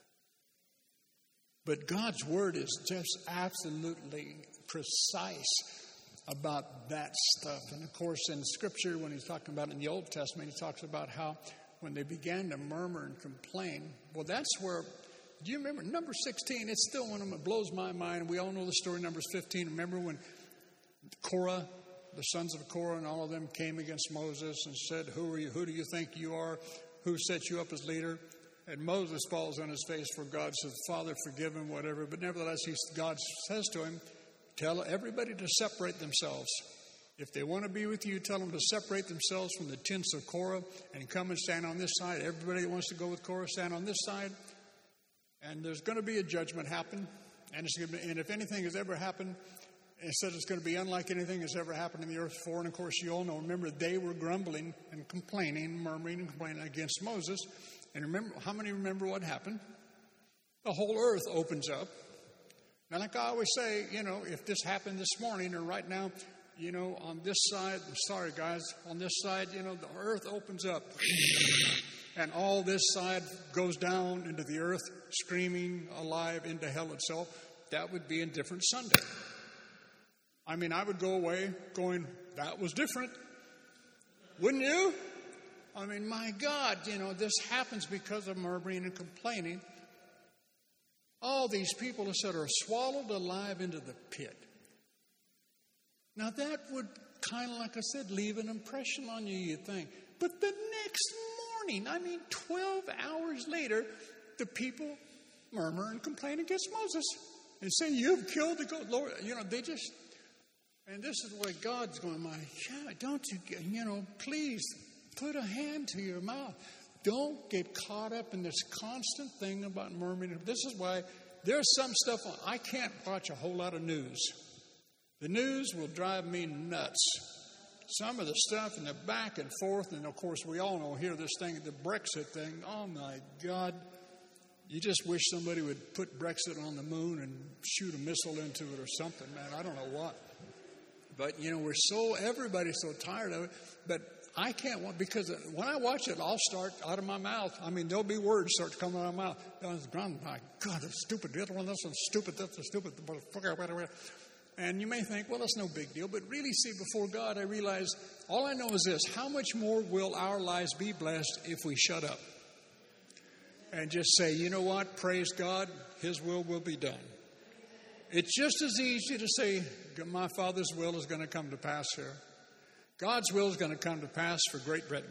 But God's word is just absolutely precise about that stuff. And of course, in Scripture, when he's talking about in the Old Testament, he talks about how when they began to murmur and complain, well, that's where, do you remember number sixteen? It's still one of them that blows my mind. We all know the story, Numbers fifteen. Remember when Korah the sons of Korah and all of them came against Moses and said, who are you? Who do you think you are? Who set you up as leader? And Moses falls on his face for God, says, Father, forgive him, whatever. But nevertheless, he, God says to him, tell everybody to separate themselves. If they want to be with you, tell them to separate themselves from the tents of Korah and come and stand on this side. Everybody that wants to go with Korah, stand on this side. And there's going to be a judgment happen. And, it's going to be, and if anything has ever happened, it says it's going to be unlike anything that's ever happened in the earth before. And of course, you all know, remember, they were grumbling and complaining, murmuring and complaining against Moses. And remember, how many remember what happened? The whole earth opens up. Now, like I always say, you know, if this happened this morning or right now, you know, on this side, sorry guys, on this side, you know, the earth opens up. And all this side goes down into the earth, screaming alive into hell itself. That would be a different Sunday. I mean, I would go away going, that was different. Wouldn't you? I mean, my God, you know, this happens because of murmuring and complaining. All these people are said are swallowed alive into the pit. Now, that would kind of, like I said, leave an impression on you, you think. But the next morning, I mean, twelve hours later, the people murmur and complain against Moses and say, you've killed the goat. Lord, you know, they just, and this is why God's going, my God, don't you, you know, please put a hand to your mouth. Don't get caught up in this constant thing about murmuring. This is why there's some stuff on, I can't watch a whole lot of news. The news will drive me nuts. Some of the stuff and the back and forth, and of course we all know here this thing, the Brexit thing, oh my God. You just wish somebody would put Brexit on the moon and shoot a missile into it or something, man. I don't know what. But, you know, we're so, everybody's so tired of it. But I can't want, because when I watch it, I'll start out of my mouth. I mean, there'll be words start coming out of my mouth. My God, that's stupid. The other one, that's stupid. That's a stupid. And you may think, well, that's no big deal. But really, see, before God, I realize all I know is this. How much more will our lives be blessed if we shut up and just say, you know what? Praise God. His will will be done. It's just as easy to say, my Father's will is going to come to pass here. God's will is going to come to pass for Great Britain.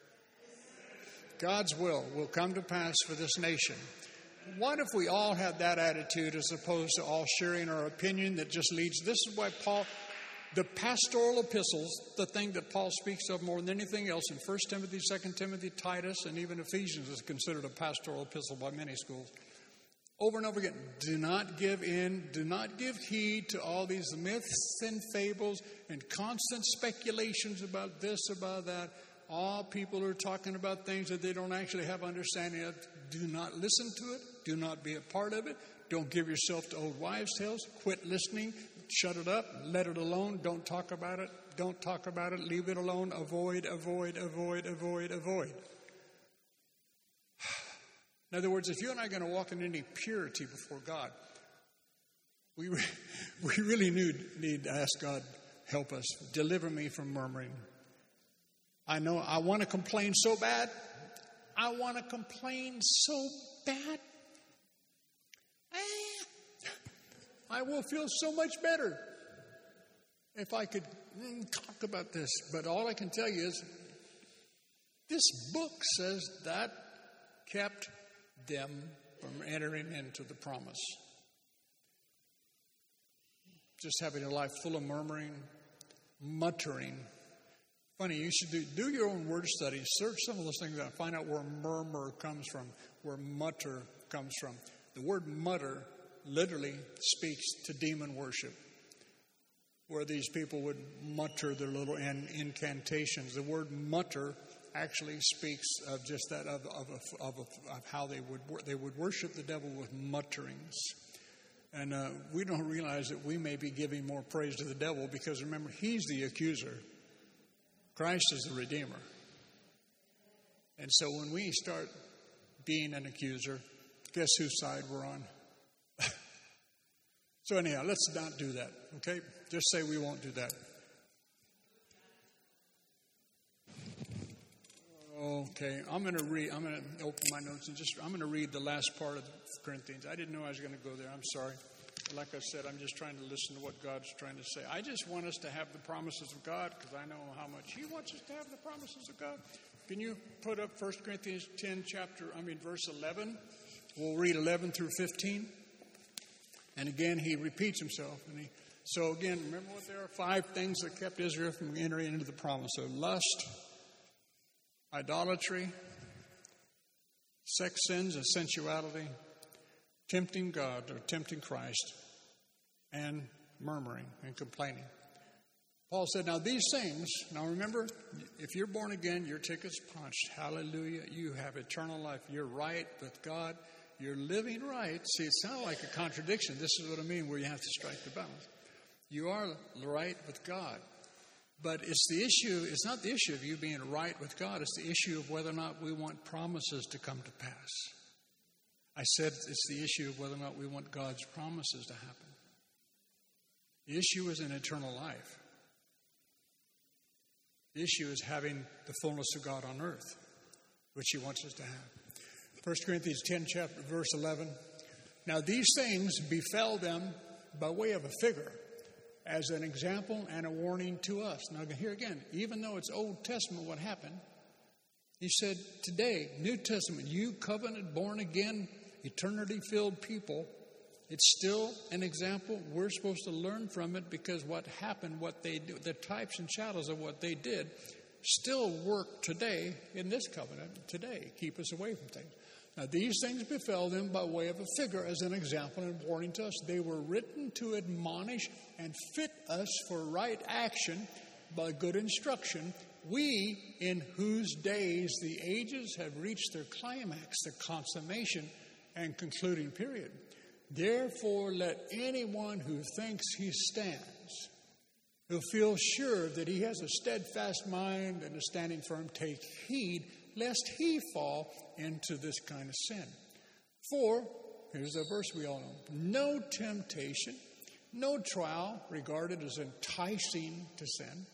God's will will come to pass for this nation. What if we all had that attitude as opposed to all sharing our opinion that just leads? This is why Paul, the pastoral epistles, the thing that Paul speaks of more than anything else in First Timothy, Second Timothy, Titus, and even Ephesians is considered a pastoral epistle by many schools. Over and over again, do not give in, do not give heed to all these myths and fables and constant speculations about this, about that. All people are talking about things that they don't actually have understanding of. Do not listen to it. Do not be a part of it. Don't give yourself to old wives' tales. Quit listening. Shut it up. Let it alone. Don't talk about it. Don't talk about it. Leave it alone. Avoid, avoid, avoid, avoid, avoid. In other words, if you and I are going to walk in any purity before God, we re- we really need, need to ask God, help us. Deliver me from murmuring. I know I want to complain so bad. I want to complain so bad. I will feel so much better if I could talk about this. But all I can tell you is this book says that kept them from entering into the promise. Just having a life full of murmuring, muttering. Funny, you should do, do your own word study. Search some of those things out. Find out where murmur comes from, where mutter comes from. The word mutter literally speaks to demon worship, where these people would mutter their little incantations. The word mutter actually speaks of just that, of, of, of, of how they would they would worship the devil with mutterings. And uh, we don't realize that we may be giving more praise to the devil because, remember, he's the accuser. Christ is the Redeemer. And so when we start being an accuser, guess whose side we're on? So anyhow, let's not do that, okay? Just say we won't do that. Okay, I'm going to read, I'm going to open my notes and just, I'm going to read the last part of Corinthians. I didn't know I was going to go there. I'm sorry. like I said, I'm just trying to listen to what God's trying to say. I just want us to have the promises of God because I know how much He wants us to have the promises of God. Can you put up First Corinthians ten, chapter, I mean, verse eleven? We'll read eleven through fifteen. And again, he repeats himself. And he, so again, remember what there are five things that kept Israel from entering into the promise. So lust, idolatry, sex sins and sensuality, tempting God or tempting Christ, and murmuring and complaining. Paul said, now these things, now remember, if you're born again, your ticket's punched. Hallelujah. You have eternal life. You're right with God. You're living right. See, it sounds like a contradiction. This is what I mean where you have to strike the balance. You are right with God. But it's the issue, it's not the issue of you being right with God. It's the issue of whether or not we want promises to come to pass. I said it's the issue of whether or not we want God's promises to happen. The issue is an eternal life. The issue is having the fullness of God on earth, which He wants us to have. First Corinthians ten, chapter, verse eleven. Now these things befell them by way of a figure, as an example and a warning to us. Now here again, even though it's Old Testament what happened, he said today, New Testament, you covenant born again, eternity-filled people, it's still an example. We're supposed to learn from it because what happened, what they do, the types and shadows of what they did still work today in this covenant, today, keep us away from things. Now, these things befell them by way of a figure as an example and warning to us. They were written to admonish and fit us for right action by good instruction. We, in whose days the ages have reached their climax, their consummation and concluding period. Therefore, let anyone who thinks he stands, who feels sure that he has a steadfast mind and is standing firm, take heed lest he fall into this kind of sin. For, here's a verse we all know, no temptation, no trial regarded as enticing to sin,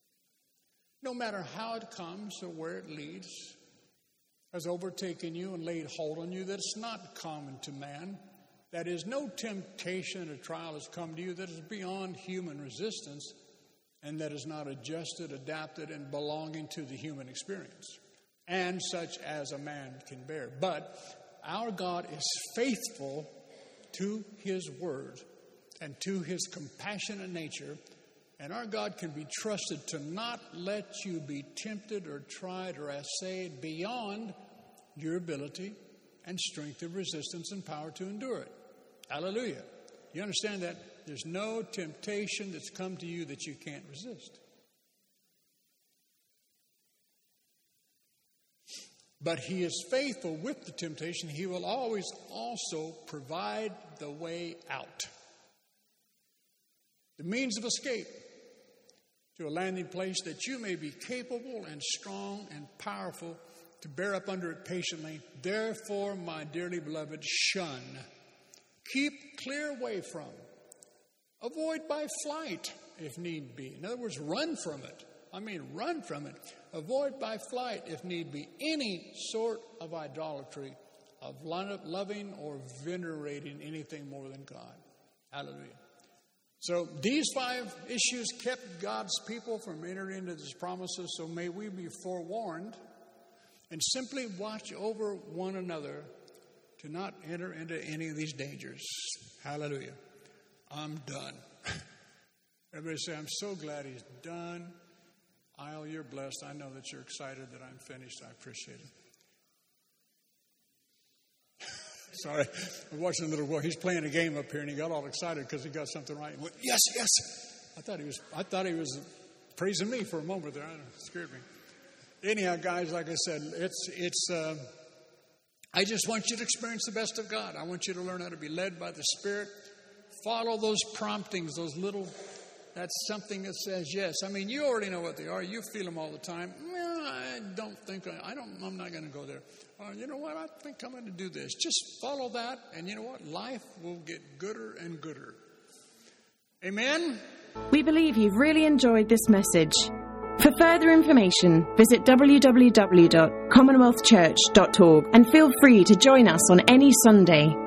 no matter how it comes or where it leads, has overtaken you and laid hold on you, that it's not common to man. That is, no temptation or trial has come to you that is beyond human resistance and that is not adjusted, adapted, and belonging to the human experience, and such as a man can bear. But our God is faithful to His word and to His compassionate nature, and our God can be trusted to not let you be tempted or tried or essayed beyond your ability and strength of resistance and power to endure it. Hallelujah. You understand that? There's no temptation that's come to you that you can't resist. But He is faithful with the temptation. He will always also provide the way out, the means of escape to a landing place that you may be capable and strong and powerful to bear up under it patiently. Therefore, my dearly beloved, shun, keep clear away from, avoid by flight if need be. In other words, run from it. I mean, run from it. Avoid by flight, if need be, any sort of idolatry, of loving or venerating anything more than God. Hallelujah. So these five issues kept God's people from entering into His promises, so may we be forewarned and simply watch over one another to not enter into any of these dangers. Hallelujah. I'm done. Everybody say, I'm so glad He's done. Isle, you're blessed. I know that you're excited that I'm finished. I appreciate it. Sorry, I'm watching a little boy. He's playing a game up here, and he got all excited because he got something right. He went, yes, yes. I thought he was. I thought he was praising me for a moment there. I don't know, it scared me. Anyhow, guys, like I said, it's it's. Uh, I just want you to experience the best of God. I want you to learn how to be led by the Spirit. Follow those promptings, those little. That's something that says yes. I mean, you already know what they are. You feel them all the time. Well, I don't think I, I don't. I'm not going to go there. Uh, you know what? I think I'm going to do this. Just follow that, and you know what? Life will get gooder and gooder. Amen. We believe you've really enjoyed this message. For further information, visit w w w dot commonwealth church dot org and feel free to join us on any Sunday.